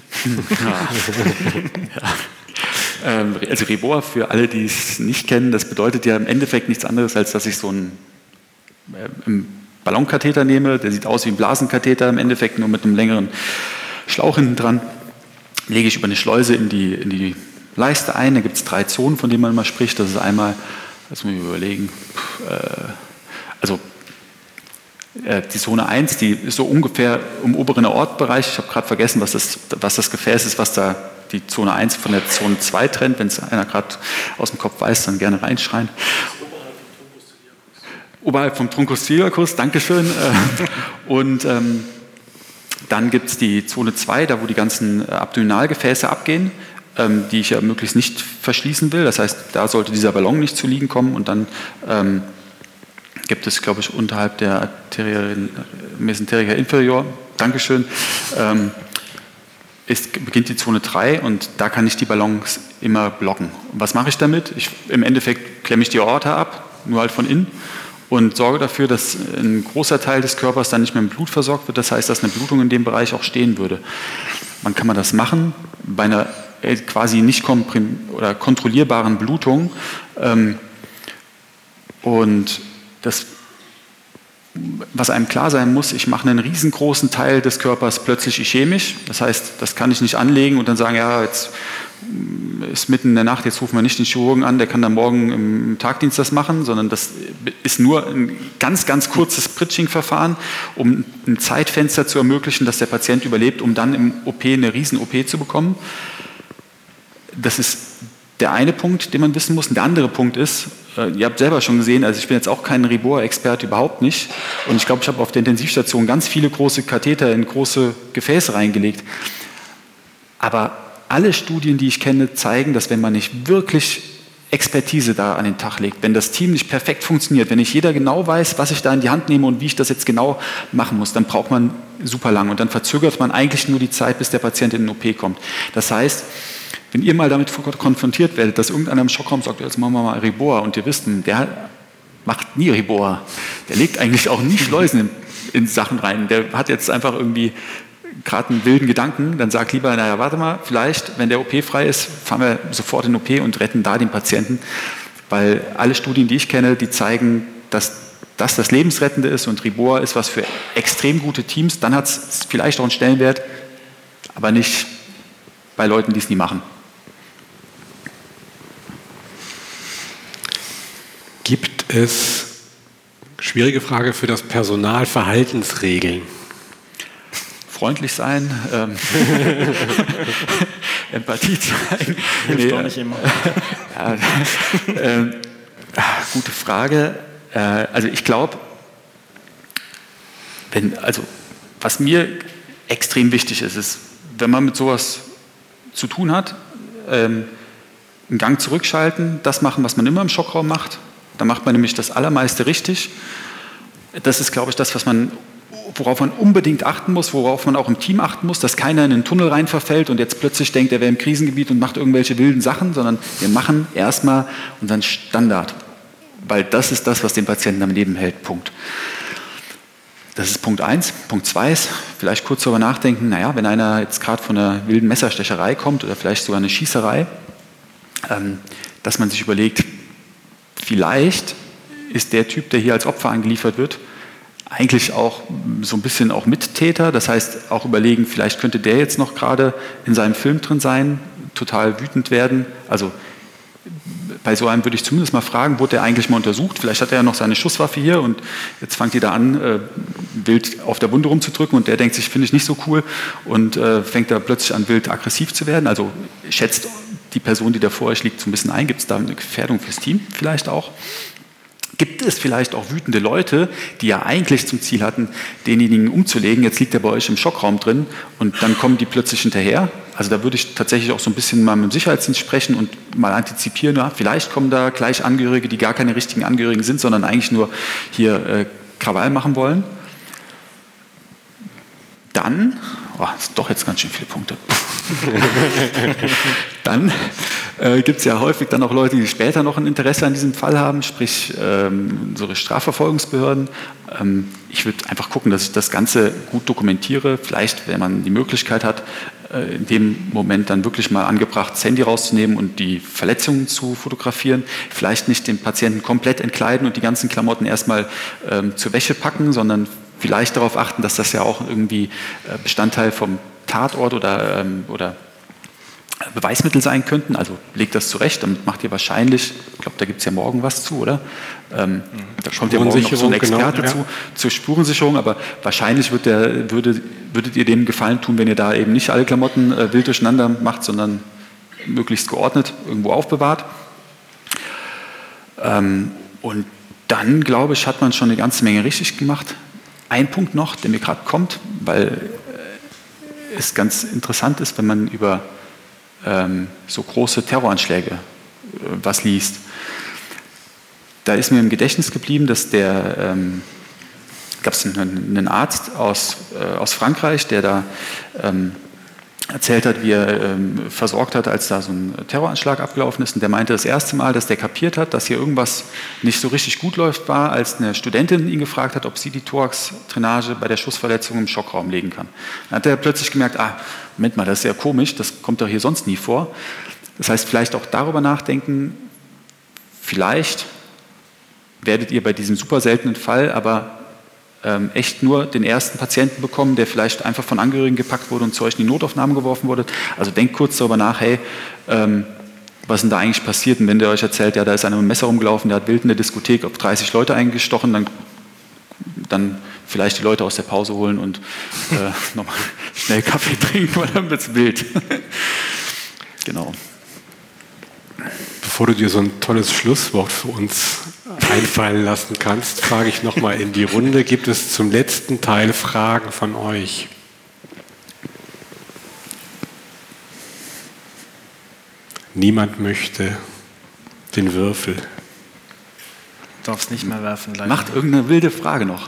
ja. ähm, also Reboa, für alle, die es nicht kennen, das bedeutet ja im Endeffekt nichts anderes, als dass ich so einen äh, Ballonkatheter nehme, der sieht aus wie ein Blasenkatheter, im Endeffekt nur mit einem längeren Schlauch hinten dran, lege ich über eine Schleuse in die, in die Leiste ein. Da gibt es drei Zonen, von denen man mal spricht. Das ist einmal, lass mich überlegen, äh, also äh, die Zone eins, die ist so ungefähr im oberen Aortbereich. Ich habe gerade vergessen, was das, was das Gefäß ist, was da die Zone eins von der Zone zwei trennt. Wenn es einer gerade aus dem Kopf weiß, dann gerne reinschreien. Oberhalb vom Truncus celiacus, Dankeschön. Und ähm, dann gibt es die Zone zwei, da wo die ganzen Abdominalgefäße abgehen, ähm, die ich ja möglichst nicht verschließen will. Das heißt, da sollte dieser Ballon nicht zu liegen kommen. Und dann ähm, gibt es, glaube ich, unterhalb der Arteria mesenterica inferior, Dankeschön, ähm, ist, beginnt die Zone drei, und da kann ich die Ballons immer blocken. Und was mache ich damit? Ich, im Endeffekt klemme ich die Aorta ab, nur halt von innen, und sorge dafür, dass ein großer Teil des Körpers dann nicht mehr mit Blut versorgt wird. Das heißt, dass eine Blutung in dem Bereich auch stehen würde. Wann kann man das machen? Bei einer quasi nicht komprim- oder kontrollierbaren Blutung. Ähm, und das, was einem klar sein muss, ich mache einen riesengroßen Teil des Körpers plötzlich ischämisch. Das heißt, das kann ich nicht anlegen und dann sagen, ja, jetzt ist mitten in der Nacht, jetzt rufen wir nicht den Chirurgen an, der kann dann morgen im Tagdienst das machen, sondern das ist nur ein ganz, ganz kurzes Bridging-Verfahren, um ein Zeitfenster zu ermöglichen, dass der Patient überlebt, um dann im O P eine Riesen-O P zu bekommen. Das ist der eine Punkt, den man wissen muss. Und der andere Punkt ist, äh, ihr habt selber schon gesehen, also ich bin jetzt auch kein Reboa-Experte, überhaupt nicht. Und ich glaube, ich habe auf der Intensivstation ganz viele große Katheter in große Gefäße reingelegt. Aber alle Studien, die ich kenne, zeigen, dass wenn man nicht wirklich Expertise da an den Tag legt, wenn das Team nicht perfekt funktioniert, wenn nicht jeder genau weiß, was ich da in die Hand nehme und wie ich das jetzt genau machen muss, dann braucht man super lang und dann verzögert man eigentlich nur die Zeit, bis der Patient in den O P kommt. Das heißt, wenn ihr mal damit konfrontiert werdet, dass irgendeiner im Schockraum sagt, jetzt machen wir mal Reboa, und ihr wisst, der macht nie Reboa, der legt eigentlich auch nie Schleusen in, in Sachen rein, der hat jetzt einfach irgendwie gerade einen wilden Gedanken, dann sag lieber, naja, warte mal, vielleicht, wenn der O P frei ist, fahren wir sofort in den O P und retten da den Patienten, weil alle Studien, die ich kenne, die zeigen, dass das das Lebensrettende ist, und Reboa ist was für extrem gute Teams, dann hat es vielleicht auch einen Stellenwert, aber nicht bei Leuten, die es nie machen. Gibt es, schwierige Frage, für das Personal Verhaltensregeln? Freundlich sein. Ähm Empathie zeigen. Hilft nee, doch nicht immer. Ja, äh, gute Frage. Äh, also ich glaube, wenn, also was mir extrem wichtig ist, ist, wenn man mit sowas zu tun hat, ähm, einen Gang zurückschalten, das machen, was man immer im Schockraum macht. Da macht man nämlich das Allermeiste richtig. Das ist, glaube ich, das, was man, worauf man unbedingt achten muss, worauf man auch im Team achten muss, dass keiner in den Tunnel rein verfällt und jetzt plötzlich denkt, er wäre im Krisengebiet und macht irgendwelche wilden Sachen, sondern wir machen erstmal unseren Standard, weil das ist das, was den Patienten am Leben hält. Punkt. Das ist Punkt eins. Punkt zwei ist, vielleicht kurz darüber nachdenken, naja, wenn einer jetzt gerade von einer wilden Messerstecherei kommt oder vielleicht sogar eine Schießerei, ähm, dass man sich überlegt, vielleicht ist der Typ, der hier als Opfer angeliefert wird, eigentlich auch so ein bisschen auch Mittäter. Das heißt, auch überlegen, vielleicht könnte der jetzt noch gerade in seinem Film drin sein, total wütend werden. Also bei so einem würde ich zumindest mal fragen, wurde der eigentlich mal untersucht? Vielleicht hat er ja noch seine Schusswaffe hier und jetzt fängt die da an, äh, wild auf der Wunde rumzudrücken und der denkt sich, finde ich nicht so cool und äh, fängt da plötzlich an, wild aggressiv zu werden. Also schätzt die Person, die da vor euch liegt, so ein bisschen ein. Gibt es da eine Gefährdung fürs Team vielleicht auch? Gibt es vielleicht auch wütende Leute, die ja eigentlich zum Ziel hatten, denjenigen umzulegen, jetzt liegt er bei euch im Schockraum drin und dann kommen die plötzlich hinterher? Also da würde ich tatsächlich auch so ein bisschen mal mit dem Sicherheitsdienst sprechen und mal antizipieren, ja, vielleicht kommen da gleich Angehörige, die gar keine richtigen Angehörigen sind, sondern eigentlich nur hier äh, Krawall machen wollen. Dann, oh, das sind doch jetzt ganz schön viele Punkte. Dann äh, gibt es ja häufig dann auch Leute, die später noch ein Interesse an diesem Fall haben, sprich ähm, unsere Strafverfolgungsbehörden. Ähm, ich würde einfach gucken, dass ich das Ganze gut dokumentiere. Vielleicht, wenn man die Möglichkeit hat, äh, in dem Moment dann wirklich mal angebracht, das Handy rauszunehmen und die Verletzungen zu fotografieren. Vielleicht nicht den Patienten komplett entkleiden und die ganzen Klamotten erstmal ähm, zur Wäsche packen, sondern vielleicht darauf achten, dass das ja auch irgendwie Bestandteil vom Tatort oder, ähm, oder Beweismittel sein könnten. Also legt das zurecht, damit macht ihr wahrscheinlich, ich glaube, da gibt es ja morgen was zu, oder? Ähm, da kommt ja morgen noch so ein Experte genau, ja. zu, zur Spurensicherung, aber wahrscheinlich wird der, würde, würdet ihr dem Gefallen tun, wenn ihr da eben nicht alle Klamotten äh, wild durcheinander macht, sondern möglichst geordnet irgendwo aufbewahrt. Ähm, und dann, glaube ich, hat man schon eine ganze Menge richtig gemacht. Ein Punkt noch, der mir gerade kommt, weil es ganz interessant ist, wenn man über ähm, so große Terroranschläge äh, was liest. Da ist mir im Gedächtnis geblieben, dass der, ähm, gab es einen, einen Arzt aus, äh, aus Frankreich, der da ähm, erzählt hat, wie er ähm, versorgt hat, als da so ein Terroranschlag abgelaufen ist. Und der meinte, das erste Mal, dass der kapiert hat, dass hier irgendwas nicht so richtig gut läuft, war, als eine Studentin ihn gefragt hat, ob sie die Thorax-Drainage bei der Schussverletzung im Schockraum legen kann. Dann hat er plötzlich gemerkt, ah, Moment mal, das ist ja komisch, das kommt doch hier sonst nie vor. Das heißt, vielleicht auch darüber nachdenken, vielleicht werdet ihr bei diesem super seltenen Fall aber Ähm, echt nur den ersten Patienten bekommen, der vielleicht einfach von Angehörigen gepackt wurde und zu euch in die Notaufnahme geworfen wurde. Also denkt kurz darüber nach, hey, ähm, was ist denn da eigentlich passiert? Und wenn der euch erzählt, ja, da ist einer mit dem Messer rumgelaufen, der hat wild in der Diskothek auf dreißig Leute eingestochen, dann, dann vielleicht die Leute aus der Pause holen und äh, nochmal schnell Kaffee trinken, weil dann wird es wild. Genau. Bevor du dir so ein tolles Schlusswort für uns einfallen lassen kannst, frage ich nochmal in die Runde. Gibt es zum letzten Teil Fragen von euch? Niemand möchte den Würfel. Du darfst nicht mehr werfen. Leider. Macht irgendeine wilde Frage noch.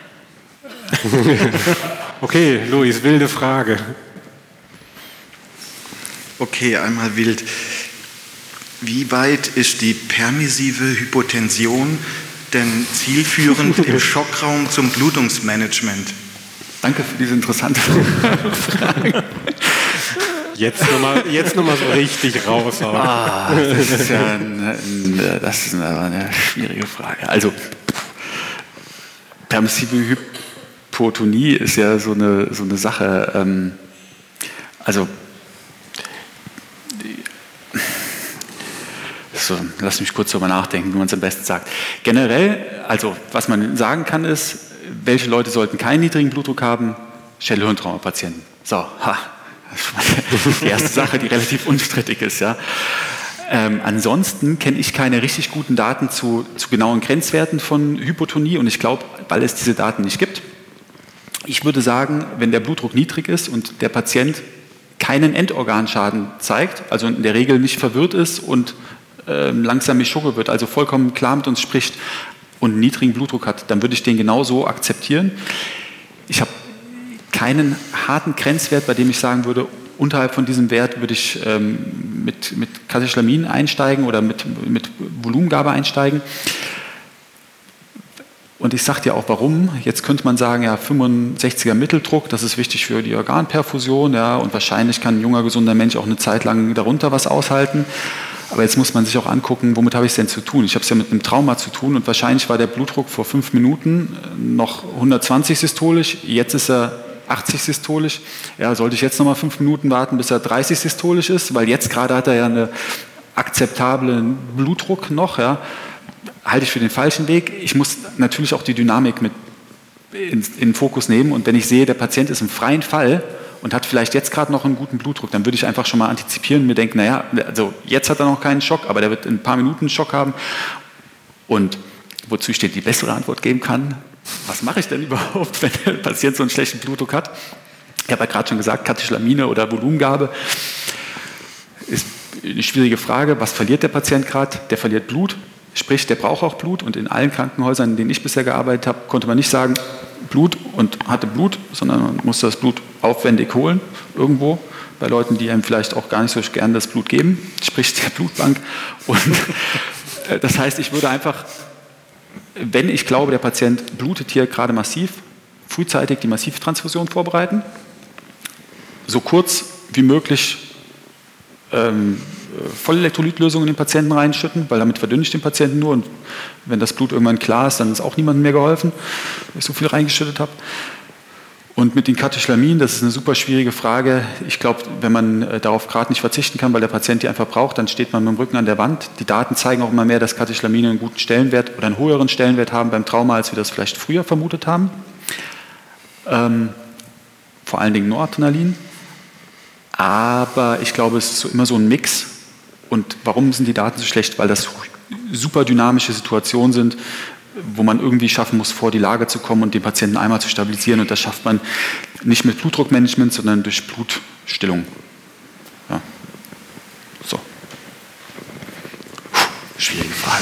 Okay, Luis, wilde Frage. Okay, einmal wild. Wie weit ist die permissive Hypotension denn zielführend im Schockraum zum Blutungsmanagement? Danke für diese interessante Frage. Jetzt nochmal jetzt noch mal so richtig raushauen. Ah, das ist ja eine, das ist eine, eine schwierige Frage. Also, permissive Hypotonie ist ja so eine, so eine Sache. Ähm, also, So, lass mich kurz darüber nachdenken, wie man es am besten sagt. Generell, also was man sagen kann ist, welche Leute sollten keinen niedrigen Blutdruck haben? Schädel-Hirntrauma-Patienten. So, ha, Das ist die erste Sache, die relativ unstrittig ist. Ja. Ähm, ansonsten kenne ich keine richtig guten Daten zu, zu genauen Grenzwerten von Hypotonie und ich glaube, weil es diese Daten nicht gibt. Ich würde sagen, wenn der Blutdruck niedrig ist und der Patient keinen Endorganschaden zeigt, also in der Regel nicht verwirrt ist und äh, langsam Mischugge wird, also vollkommen klar mit uns spricht und einen niedrigen Blutdruck hat, dann würde ich den genauso akzeptieren. Ich habe keinen harten Grenzwert, bei dem ich sagen würde, unterhalb von diesem Wert würde ich ähm, mit, mit Catecholamine einsteigen oder mit, mit Volumengabe einsteigen. Und ich sage dir auch warum. Jetzt könnte man sagen, ja, fünfundsechziger Mitteldruck, das ist wichtig für die Organperfusion, ja, und wahrscheinlich kann ein junger, gesunder Mensch auch eine Zeit lang darunter was aushalten. Aber jetzt muss man sich auch angucken, womit habe ich es denn zu tun? Ich habe es ja mit einem Trauma zu tun und wahrscheinlich war der Blutdruck vor fünf Minuten noch hundertzwanzig systolisch, jetzt ist er achtzig systolisch. Ja, sollte ich jetzt nochmal fünf Minuten warten, bis er dreißig systolisch ist, weil jetzt gerade hat er ja einen akzeptablen Blutdruck noch, ja. Halte ich für den falschen Weg. Ich muss natürlich auch die Dynamik mit in, in den Fokus nehmen und wenn ich sehe, der Patient ist im freien Fall und hat vielleicht jetzt gerade noch einen guten Blutdruck, dann würde ich einfach schon mal antizipieren und mir denken, naja, also jetzt hat er noch keinen Schock, aber der wird in ein paar Minuten einen Schock haben. Und wozu ich dir die bessere Antwort geben kann, was mache ich denn überhaupt, wenn der Patient so einen schlechten Blutdruck hat? Ich habe ja gerade schon gesagt, Catecholamine oder Volumengabe ist eine schwierige Frage. Was verliert der Patient gerade? Der verliert Blut. Sprich, der braucht auch Blut und in allen Krankenhäusern, in denen ich bisher gearbeitet habe, konnte man nicht sagen, Blut und hatte Blut, sondern man musste das Blut aufwendig holen irgendwo, bei Leuten, die einem vielleicht auch gar nicht so gern das Blut geben, sprich der Blutbank. Und das heißt, ich würde einfach, wenn ich glaube, der Patient blutet hier gerade massiv, frühzeitig die Massivtransfusion vorbereiten, so kurz wie möglich ähm, Vollelektrolytlösung in den Patienten reinschütten, weil damit verdünne ich den Patienten nur und wenn das Blut irgendwann klar ist, dann ist auch niemandem mehr geholfen, weil ich so viel reingeschüttet habe. Und mit den Catecholaminen, das ist eine super schwierige Frage. Ich glaube, wenn man äh, darauf gerade nicht verzichten kann, weil der Patient die einfach braucht, dann steht man mit dem Rücken an der Wand. Die Daten zeigen auch immer mehr, dass Catecholamine einen guten Stellenwert oder einen höheren Stellenwert haben beim Trauma, als wir das vielleicht früher vermutet haben. Ähm, vor allen Dingen Noradrenalin. Aber ich glaube, es ist so immer so ein Mix. Und warum sind die Daten so schlecht? Weil das super dynamische Situationen sind, wo man irgendwie schaffen muss, vor die Lage zu kommen und den Patienten einmal zu stabilisieren. Und das schafft man nicht mit Blutdruckmanagement, sondern durch Blutstillung. Ja. So. Puh, schwierige Frage.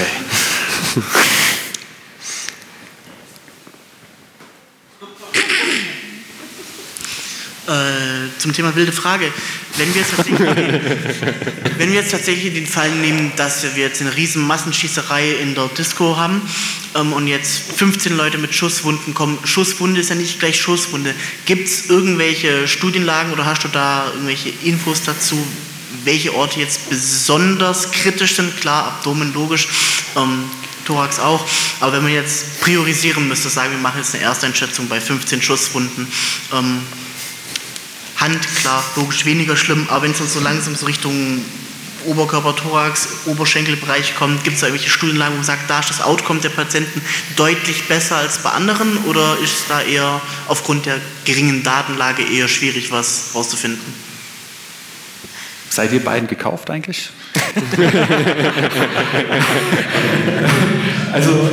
Äh, zum Thema wilde Frage. Wenn wir, jetzt tatsächlich, wenn wir jetzt tatsächlich den Fall nehmen, dass wir jetzt eine riesen Massenschießerei in der Disco haben ähm, und jetzt fünfzehn Leute mit Schusswunden kommen. Schusswunde ist ja nicht gleich Schusswunde. Gibt es irgendwelche Studienlagen oder hast du da irgendwelche Infos dazu, welche Orte jetzt besonders kritisch sind? Klar, Abdomen logisch, ähm, Thorax auch. Aber wenn man jetzt priorisieren müsste, sagen wir machen jetzt eine Ersteinschätzung bei fünfzehn Schusswunden, ähm, Hand, klar, logisch weniger schlimm, aber wenn es dann so langsam so Richtung Oberkörper, Thorax, Oberschenkelbereich kommt, gibt es da irgendwelche Studienlagen, wo man sagt, da ist das Outcome der Patienten deutlich besser als bei anderen oder ist es da eher aufgrund der geringen Datenlage eher schwierig, was rauszufinden? Seid ihr beiden gekauft eigentlich? Also,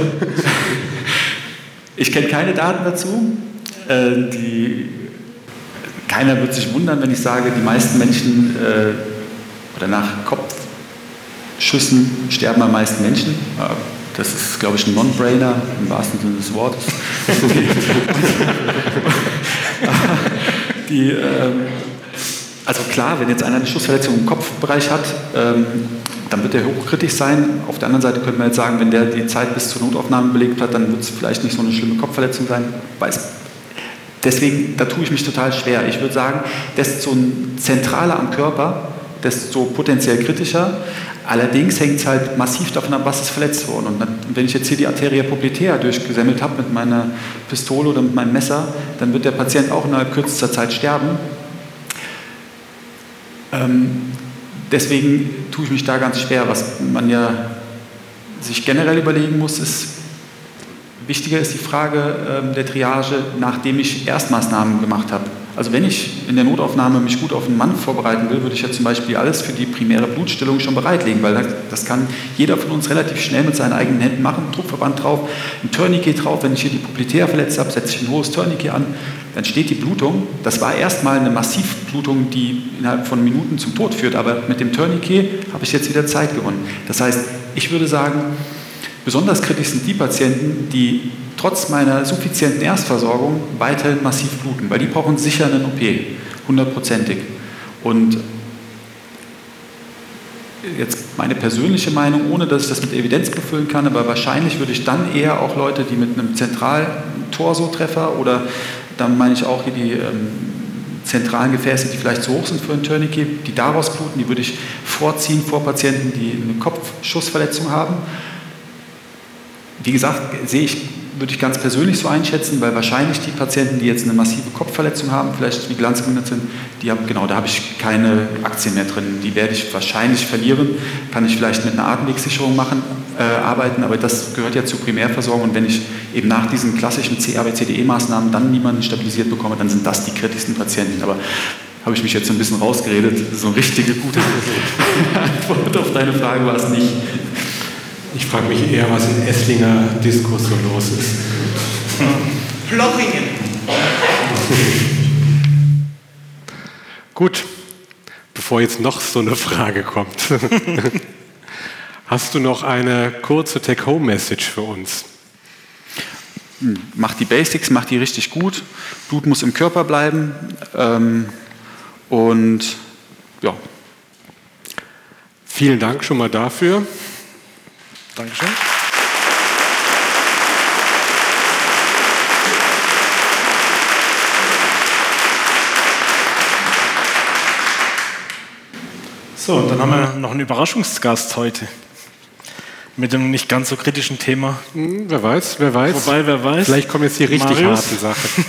ich kenne keine Daten dazu. Äh, die Keiner wird sich wundern, wenn ich sage, die meisten Menschen äh, oder nach Kopfschüssen sterben am meisten Menschen. Das ist, glaube ich, ein Non-Brainer im wahrsten Sinne des Wortes. die, ähm, also klar, wenn jetzt einer eine Schussverletzung im Kopfbereich hat, ähm, dann wird er hochkritisch sein. Auf der anderen Seite könnte man jetzt sagen, wenn der die Zeit bis zur Notaufnahme belegt hat, dann wird es vielleicht nicht so eine schlimme Kopfverletzung sein. Weiß Deswegen, da tue ich mich total schwer. Ich würde sagen, desto zentraler am Körper, desto potenziell kritischer. Allerdings hängt es halt massiv davon ab, was ist verletzt worden. Und wenn ich jetzt hier die Arteria popltea durchgesammelt habe mit meiner Pistole oder mit meinem Messer, dann wird der Patient auch innerhalb kürzester Zeit sterben. Ähm, deswegen tue ich mich da ganz schwer. Was man ja sich generell überlegen muss, ist, wichtiger ist die Frage ähm, der Triage, nachdem ich Erstmaßnahmen gemacht habe. Also wenn ich in der Notaufnahme mich gut auf einen Mann vorbereiten will, würde ich ja zum Beispiel alles für die primäre Blutstillung schon bereitlegen, weil das kann jeder von uns relativ schnell mit seinen eigenen Händen machen. Druckverband drauf, ein Tourniquet drauf. Wenn ich hier die Popliteä verletzt habe, setze ich ein hohes Tourniquet an, dann steht die Blutung. Das war erstmal eine Massivblutung, die innerhalb von Minuten zum Tod führt, aber mit dem Tourniquet habe ich jetzt wieder Zeit gewonnen. Das heißt, ich würde sagen, besonders kritisch sind die Patienten, die trotz meiner suffizienten Erstversorgung weiterhin massiv bluten, weil die brauchen sicher einen O P, hundertprozentig. Und jetzt meine persönliche Meinung, ohne dass ich das mit Evidenz befüllen kann, aber wahrscheinlich würde ich dann eher auch Leute, die mit einem Zentral-Torso-Treffer oder dann meine ich auch hier die ähm, zentralen Gefäße, die vielleicht zu hoch sind für ein Tourniquet, die daraus bluten, die würde ich vorziehen vor Patienten, die eine Kopfschussverletzung haben. Wie gesagt, sehe ich, würde ich ganz persönlich so einschätzen, weil wahrscheinlich die Patienten, die jetzt eine massive Kopfverletzung haben, vielleicht wie glanzgemindert sind, die haben, genau, da habe ich keine Aktien mehr drin. Die werde ich wahrscheinlich verlieren. Kann ich vielleicht mit einer Atemwegssicherung machen, äh, arbeiten, aber das gehört ja zur Primärversorgung. Und wenn ich eben nach diesen klassischen C A B C D E-Maßnahmen dann niemanden stabilisiert bekomme, dann sind das die kritischsten Patienten. Aber habe ich mich jetzt so ein bisschen rausgeredet. So eine richtige, gute Antwort auf deine Frage war es nicht. Ich frage mich eher, was in Esslinger Diskurs so los ist. Plochingen. Gut, bevor jetzt noch so eine Frage kommt, hast du noch eine kurze Take-Home-Message für uns? Mach die Basics, mach die richtig gut. Blut muss im Körper bleiben. Ähm, und ja. Vielen Dank schon mal dafür. Dankeschön. So, und dann haben wir noch einen Überraschungsgast heute. Mit einem nicht ganz so kritischen Thema. Hm, wer weiß, wer weiß. Wobei, wer weiß. Vielleicht kommen jetzt die richtig Marius. harten Sachen.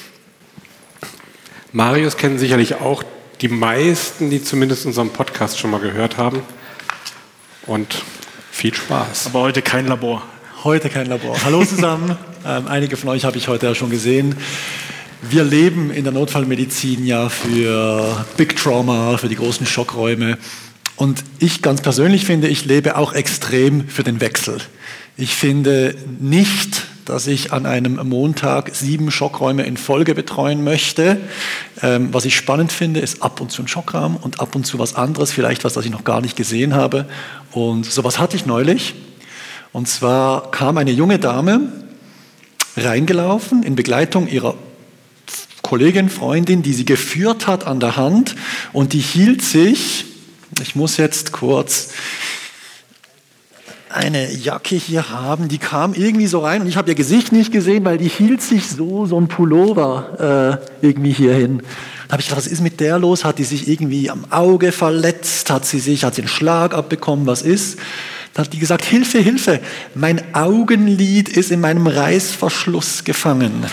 Marius kennen sicherlich auch die meisten, die zumindest unseren Podcast schon mal gehört haben. Und viel Spaß. Aber heute kein Labor. Heute kein Labor. Hallo zusammen. ähm, einige von euch habe ich heute ja schon gesehen. Wir leben in der Notfallmedizin ja für Big Trauma, für die großen Schockräume. Und ich ganz persönlich finde, ich lebe auch extrem für den Wechsel. Ich finde nicht, dass ich an einem Montag sieben Schockräume in Folge betreuen möchte. Ähm, was ich spannend finde, ist ab und zu ein Schockraum und ab und zu was anderes, vielleicht was, das ich noch gar nicht gesehen habe. Und sowas hatte ich neulich. Und zwar kam eine junge Dame reingelaufen in Begleitung ihrer Kollegin, Freundin, die sie geführt hat an der Hand. Und die hielt sich, ich muss jetzt kurz eine Jacke hier haben, die kam irgendwie so rein und ich habe ihr Gesicht nicht gesehen, weil die hielt sich so, so ein Pullover äh, irgendwie hier hin. Da habe ich gedacht, was ist mit der los? Hat die sich irgendwie am Auge verletzt? Hat sie sich, hat sie einen Schlag abbekommen? Was ist? Dann hat die gesagt, Hilfe, Hilfe, mein Augenlid ist in meinem Reißverschluss gefangen.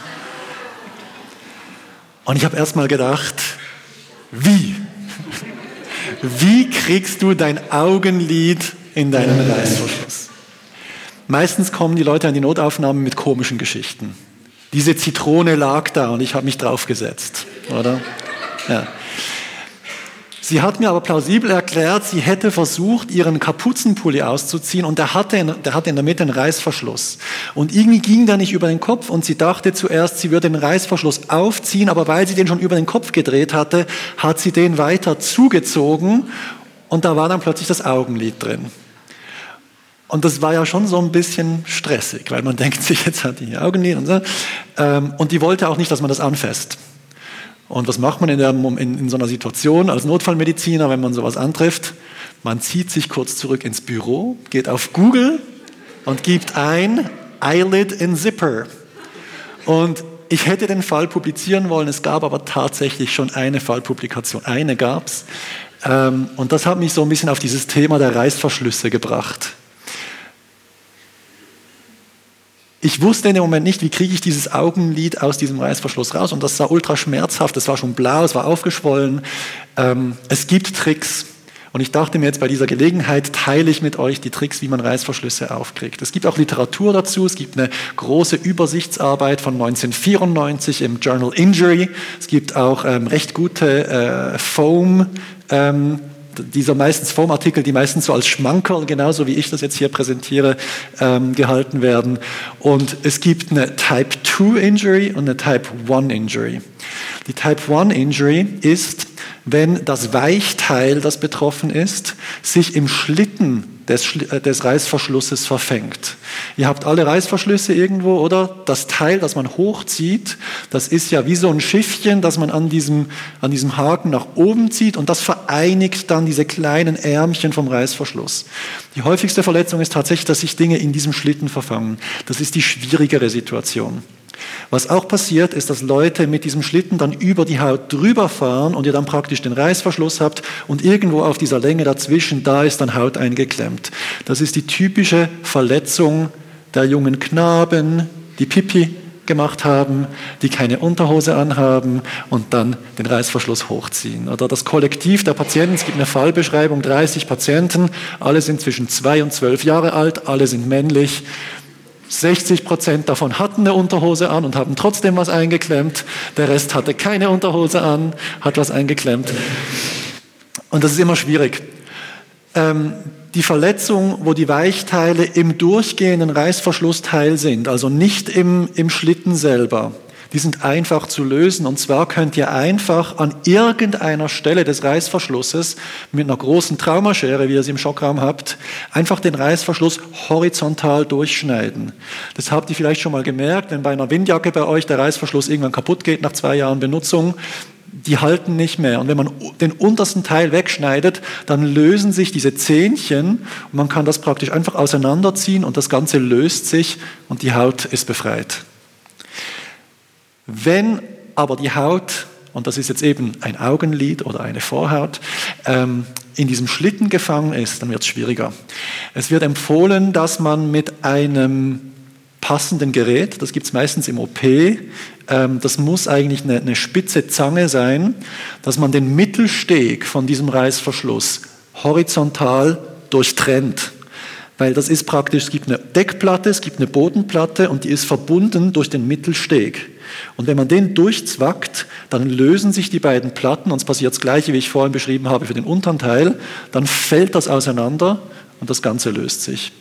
Und ich habe erst mal gedacht, wie? Wie kriegst du dein Augenlid in deinen Reißverschluss? Meistens kommen die Leute an die Notaufnahme mit komischen Geschichten. Diese Zitrone lag da und ich habe mich draufgesetzt, oder? Ja. Sie hat mir aber plausibel erklärt, sie hätte versucht, ihren Kapuzenpulli auszuziehen und der hatte, in, der hatte in der Mitte einen Reißverschluss. Und irgendwie ging der nicht über den Kopf und sie dachte zuerst, sie würde den Reißverschluss aufziehen, aber weil sie den schon über den Kopf gedreht hatte, hat sie den weiter zugezogen und da war dann plötzlich das Augenlid drin. Und das war ja schon so ein bisschen stressig, weil man denkt sich, jetzt hat die hier Augenlid und so. Und die wollte auch nicht, dass man das anfasst. Und was macht man in, der, in, in so einer Situation als Notfallmediziner, wenn man sowas antrifft? Man zieht sich kurz zurück ins Büro, geht auf Google und gibt ein Eyelid in Zipper. Und ich hätte den Fall publizieren wollen, es gab aber tatsächlich schon eine Fallpublikation. Eine gab es. Und das hat mich so ein bisschen auf dieses Thema der Reißverschlüsse gebracht. Ich wusste in dem Moment nicht, wie kriege ich dieses Augenlid aus diesem Reißverschluss raus. Und das sah ultra schmerzhaft, es war schon blau, es war aufgeschwollen. Ähm, es gibt Tricks. Und ich dachte mir jetzt, bei dieser Gelegenheit teile ich mit euch die Tricks, wie man Reißverschlüsse aufkriegt. Es gibt auch Literatur dazu. Es gibt eine große Übersichtsarbeit von neunzehnhundertvierundneunzig im Journal Injury. Es gibt auch ähm, recht gute äh, Foam, ähm, dieser meistens Foam-Artikel, die meistens so als Schmankerl, genauso wie ich das jetzt hier präsentiere, ähm, gehalten werden. Und es gibt eine Type zwei Injury und eine Type eins Injury. Die Type eins Injury ist, wenn das Weichteil, das betroffen ist, sich im Schlitten des, des Reißverschlusses verfängt. Ihr habt alle Reißverschlüsse irgendwo, oder? Das Teil, das man hochzieht, das ist ja wie so ein Schiffchen, das man an diesem, an diesem Haken nach oben zieht, und das vereinigt dann diese kleinen Ärmchen vom Reißverschluss. Die häufigste Verletzung ist tatsächlich, dass sich Dinge in diesem Schlitten verfangen. Das ist die schwierigere Situation. Was auch passiert, ist, dass Leute mit diesem Schlitten dann über die Haut drüber fahren und ihr dann praktisch den Reißverschluss habt und irgendwo auf dieser Länge dazwischen, da ist dann Haut eingeklemmt. Das ist die typische Verletzung der jungen Knaben, die Pipi gemacht haben, die keine Unterhose anhaben und dann den Reißverschluss hochziehen. Oder das Kollektiv der Patienten, es gibt eine Fallbeschreibung, dreißig Patienten, alle sind zwischen zwei und zwölf Jahre alt, alle sind männlich. sechzig Prozent davon hatten eine Unterhose an und haben trotzdem was eingeklemmt. Der Rest hatte keine Unterhose an, hat was eingeklemmt. Und das ist immer schwierig. Ähm, die Verletzung, wo die Weichteile im durchgehenden Reißverschlussteil sind, also nicht im, im Schlitten selber, die sind einfach zu lösen. Und zwar könnt ihr einfach an irgendeiner Stelle des Reißverschlusses mit einer großen Traumaschere, wie ihr sie im Schockraum habt, einfach den Reißverschluss horizontal durchschneiden. Das habt ihr vielleicht schon mal gemerkt, wenn bei einer Windjacke bei euch der Reißverschluss irgendwann kaputt geht nach zwei Jahren Benutzung. Die halten nicht mehr. Und wenn man den untersten Teil wegschneidet, dann lösen sich diese Zähnchen und man kann das praktisch einfach auseinanderziehen und das Ganze löst sich und die Haut ist befreit. Wenn aber die Haut, und das ist jetzt eben ein Augenlid oder eine Vorhaut, ähm, in diesem Schlitten gefangen ist, dann wird es schwieriger. Es wird empfohlen, dass man mit einem passenden Gerät, das gibt es meistens im O P, ähm, das muss eigentlich eine, eine spitze Zange sein, dass man den Mittelsteg von diesem Reißverschluss horizontal durchtrennt. Weil das ist praktisch, es gibt eine Deckplatte, es gibt eine Bodenplatte und die ist verbunden durch den Mittelsteg. Und wenn man den durchzwackt, dann lösen sich die beiden Platten und es passiert das Gleiche, wie ich vorhin beschrieben habe für den unteren Teil, dann fällt das auseinander und das Ganze löst sich.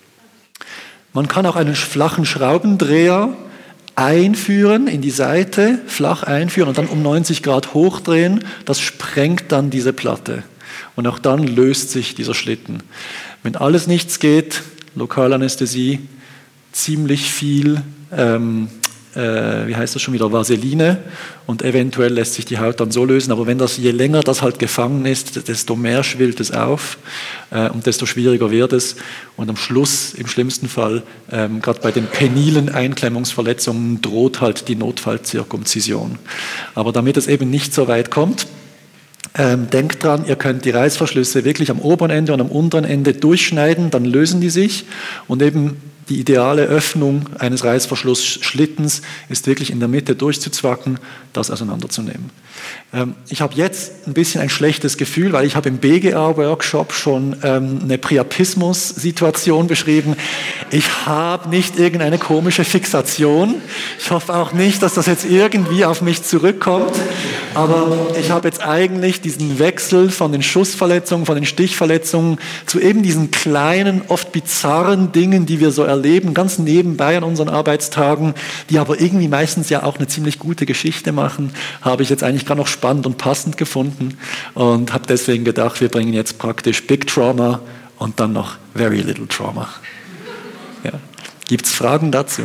Man kann auch einen flachen Schraubendreher einführen in die Seite, flach einführen und dann um neunzig Grad hochdrehen, das sprengt dann diese Platte. Und auch dann löst sich dieser Schlitten. Wenn alles nichts geht, Lokalanästhesie, ziemlich viel, ähm, äh, wie heißt das schon wieder, Vaseline und eventuell lässt sich die Haut dann so lösen. Aber wenn das, je länger das halt gefangen ist, desto mehr schwillt es auf äh, und desto schwieriger wird es. Und am Schluss, im schlimmsten Fall, ähm, gerade bei den penilen Einklemmungsverletzungen, droht halt die Notfallzirkumzision. Aber damit es eben nicht so weit kommt, Ähm, denkt dran, ihr könnt die Reißverschlüsse wirklich am oberen Ende und am unteren Ende durchschneiden, dann lösen die sich und eben die ideale Öffnung eines Reißverschlussschlittens ist wirklich in der Mitte durchzuzwacken, das auseinanderzunehmen. Ähm, ich habe jetzt ein bisschen ein schlechtes Gefühl, weil ich habe im B G A-Workshop schon ähm, eine Priapismus-Situation beschrieben. Ich habe nicht irgendeine komische Fixation. Ich hoffe auch nicht, dass das jetzt irgendwie auf mich zurückkommt. Aber ich habe jetzt eigentlich diesen Wechsel von den Schussverletzungen, von den Stichverletzungen zu eben diesen kleinen, oft bizarren Dingen, die wir so erleben, ganz nebenbei an unseren Arbeitstagen, die aber irgendwie meistens ja auch eine ziemlich gute Geschichte machen, habe ich jetzt eigentlich gerade noch spannend und passend gefunden und habe deswegen gedacht, wir bringen jetzt praktisch Big Trauma und dann noch Very Little Trauma. Ja. Gibt es Fragen dazu?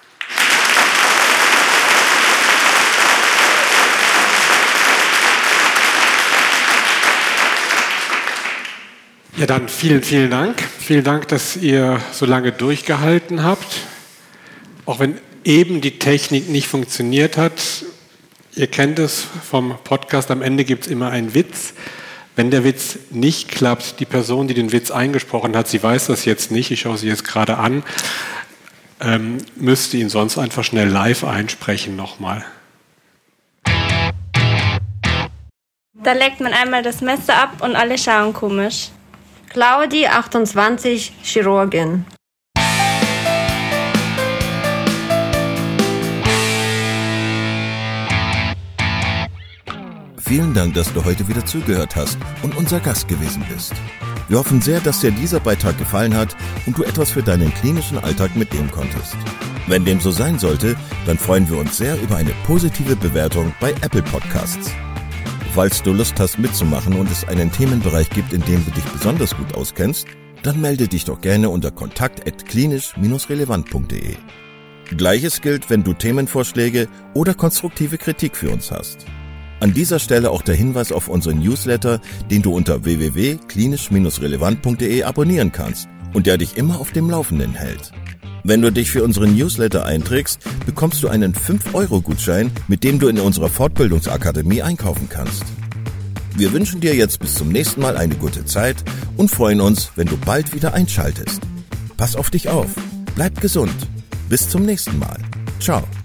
Ja, dann vielen, vielen Dank. Vielen Dank, dass ihr so lange durchgehalten habt. Auch wenn eben die Technik nicht funktioniert hat. Ihr kennt es vom Podcast, am Ende gibt es immer einen Witz. Wenn der Witz nicht klappt, die Person, die den Witz eingesprochen hat, sie weiß das jetzt nicht, ich schaue sie jetzt gerade an, ähm, müsste ihn sonst einfach schnell live einsprechen nochmal. Da legt man einmal das Messer ab und alle schauen komisch. Claudi, achtundzwanzig, Chirurgin. Vielen Dank, dass du heute wieder zugehört hast und unser Gast gewesen bist. Wir hoffen sehr, dass dir dieser Beitrag gefallen hat und du etwas für deinen klinischen Alltag mitnehmen konntest. Wenn dem so sein sollte, dann freuen wir uns sehr über eine positive Bewertung bei Apple Podcasts. Falls du Lust hast mitzumachen und es einen Themenbereich gibt, in dem du dich besonders gut auskennst, dann melde dich doch gerne unter kontakt at klinisch relevant punkt de. Gleiches gilt, wenn du Themenvorschläge oder konstruktive Kritik für uns hast. An dieser Stelle auch der Hinweis auf unseren Newsletter, den du unter w w w punkt klinisch relevant punkt de abonnieren kannst und der dich immer auf dem Laufenden hält. Wenn du dich für unseren Newsletter einträgst, bekommst du einen fünf Euro Gutschein, mit dem du in unserer Fortbildungsakademie einkaufen kannst. Wir wünschen dir jetzt bis zum nächsten Mal eine gute Zeit und freuen uns, wenn du bald wieder einschaltest. Pass auf dich auf, bleib gesund. Bis zum nächsten Mal. Ciao.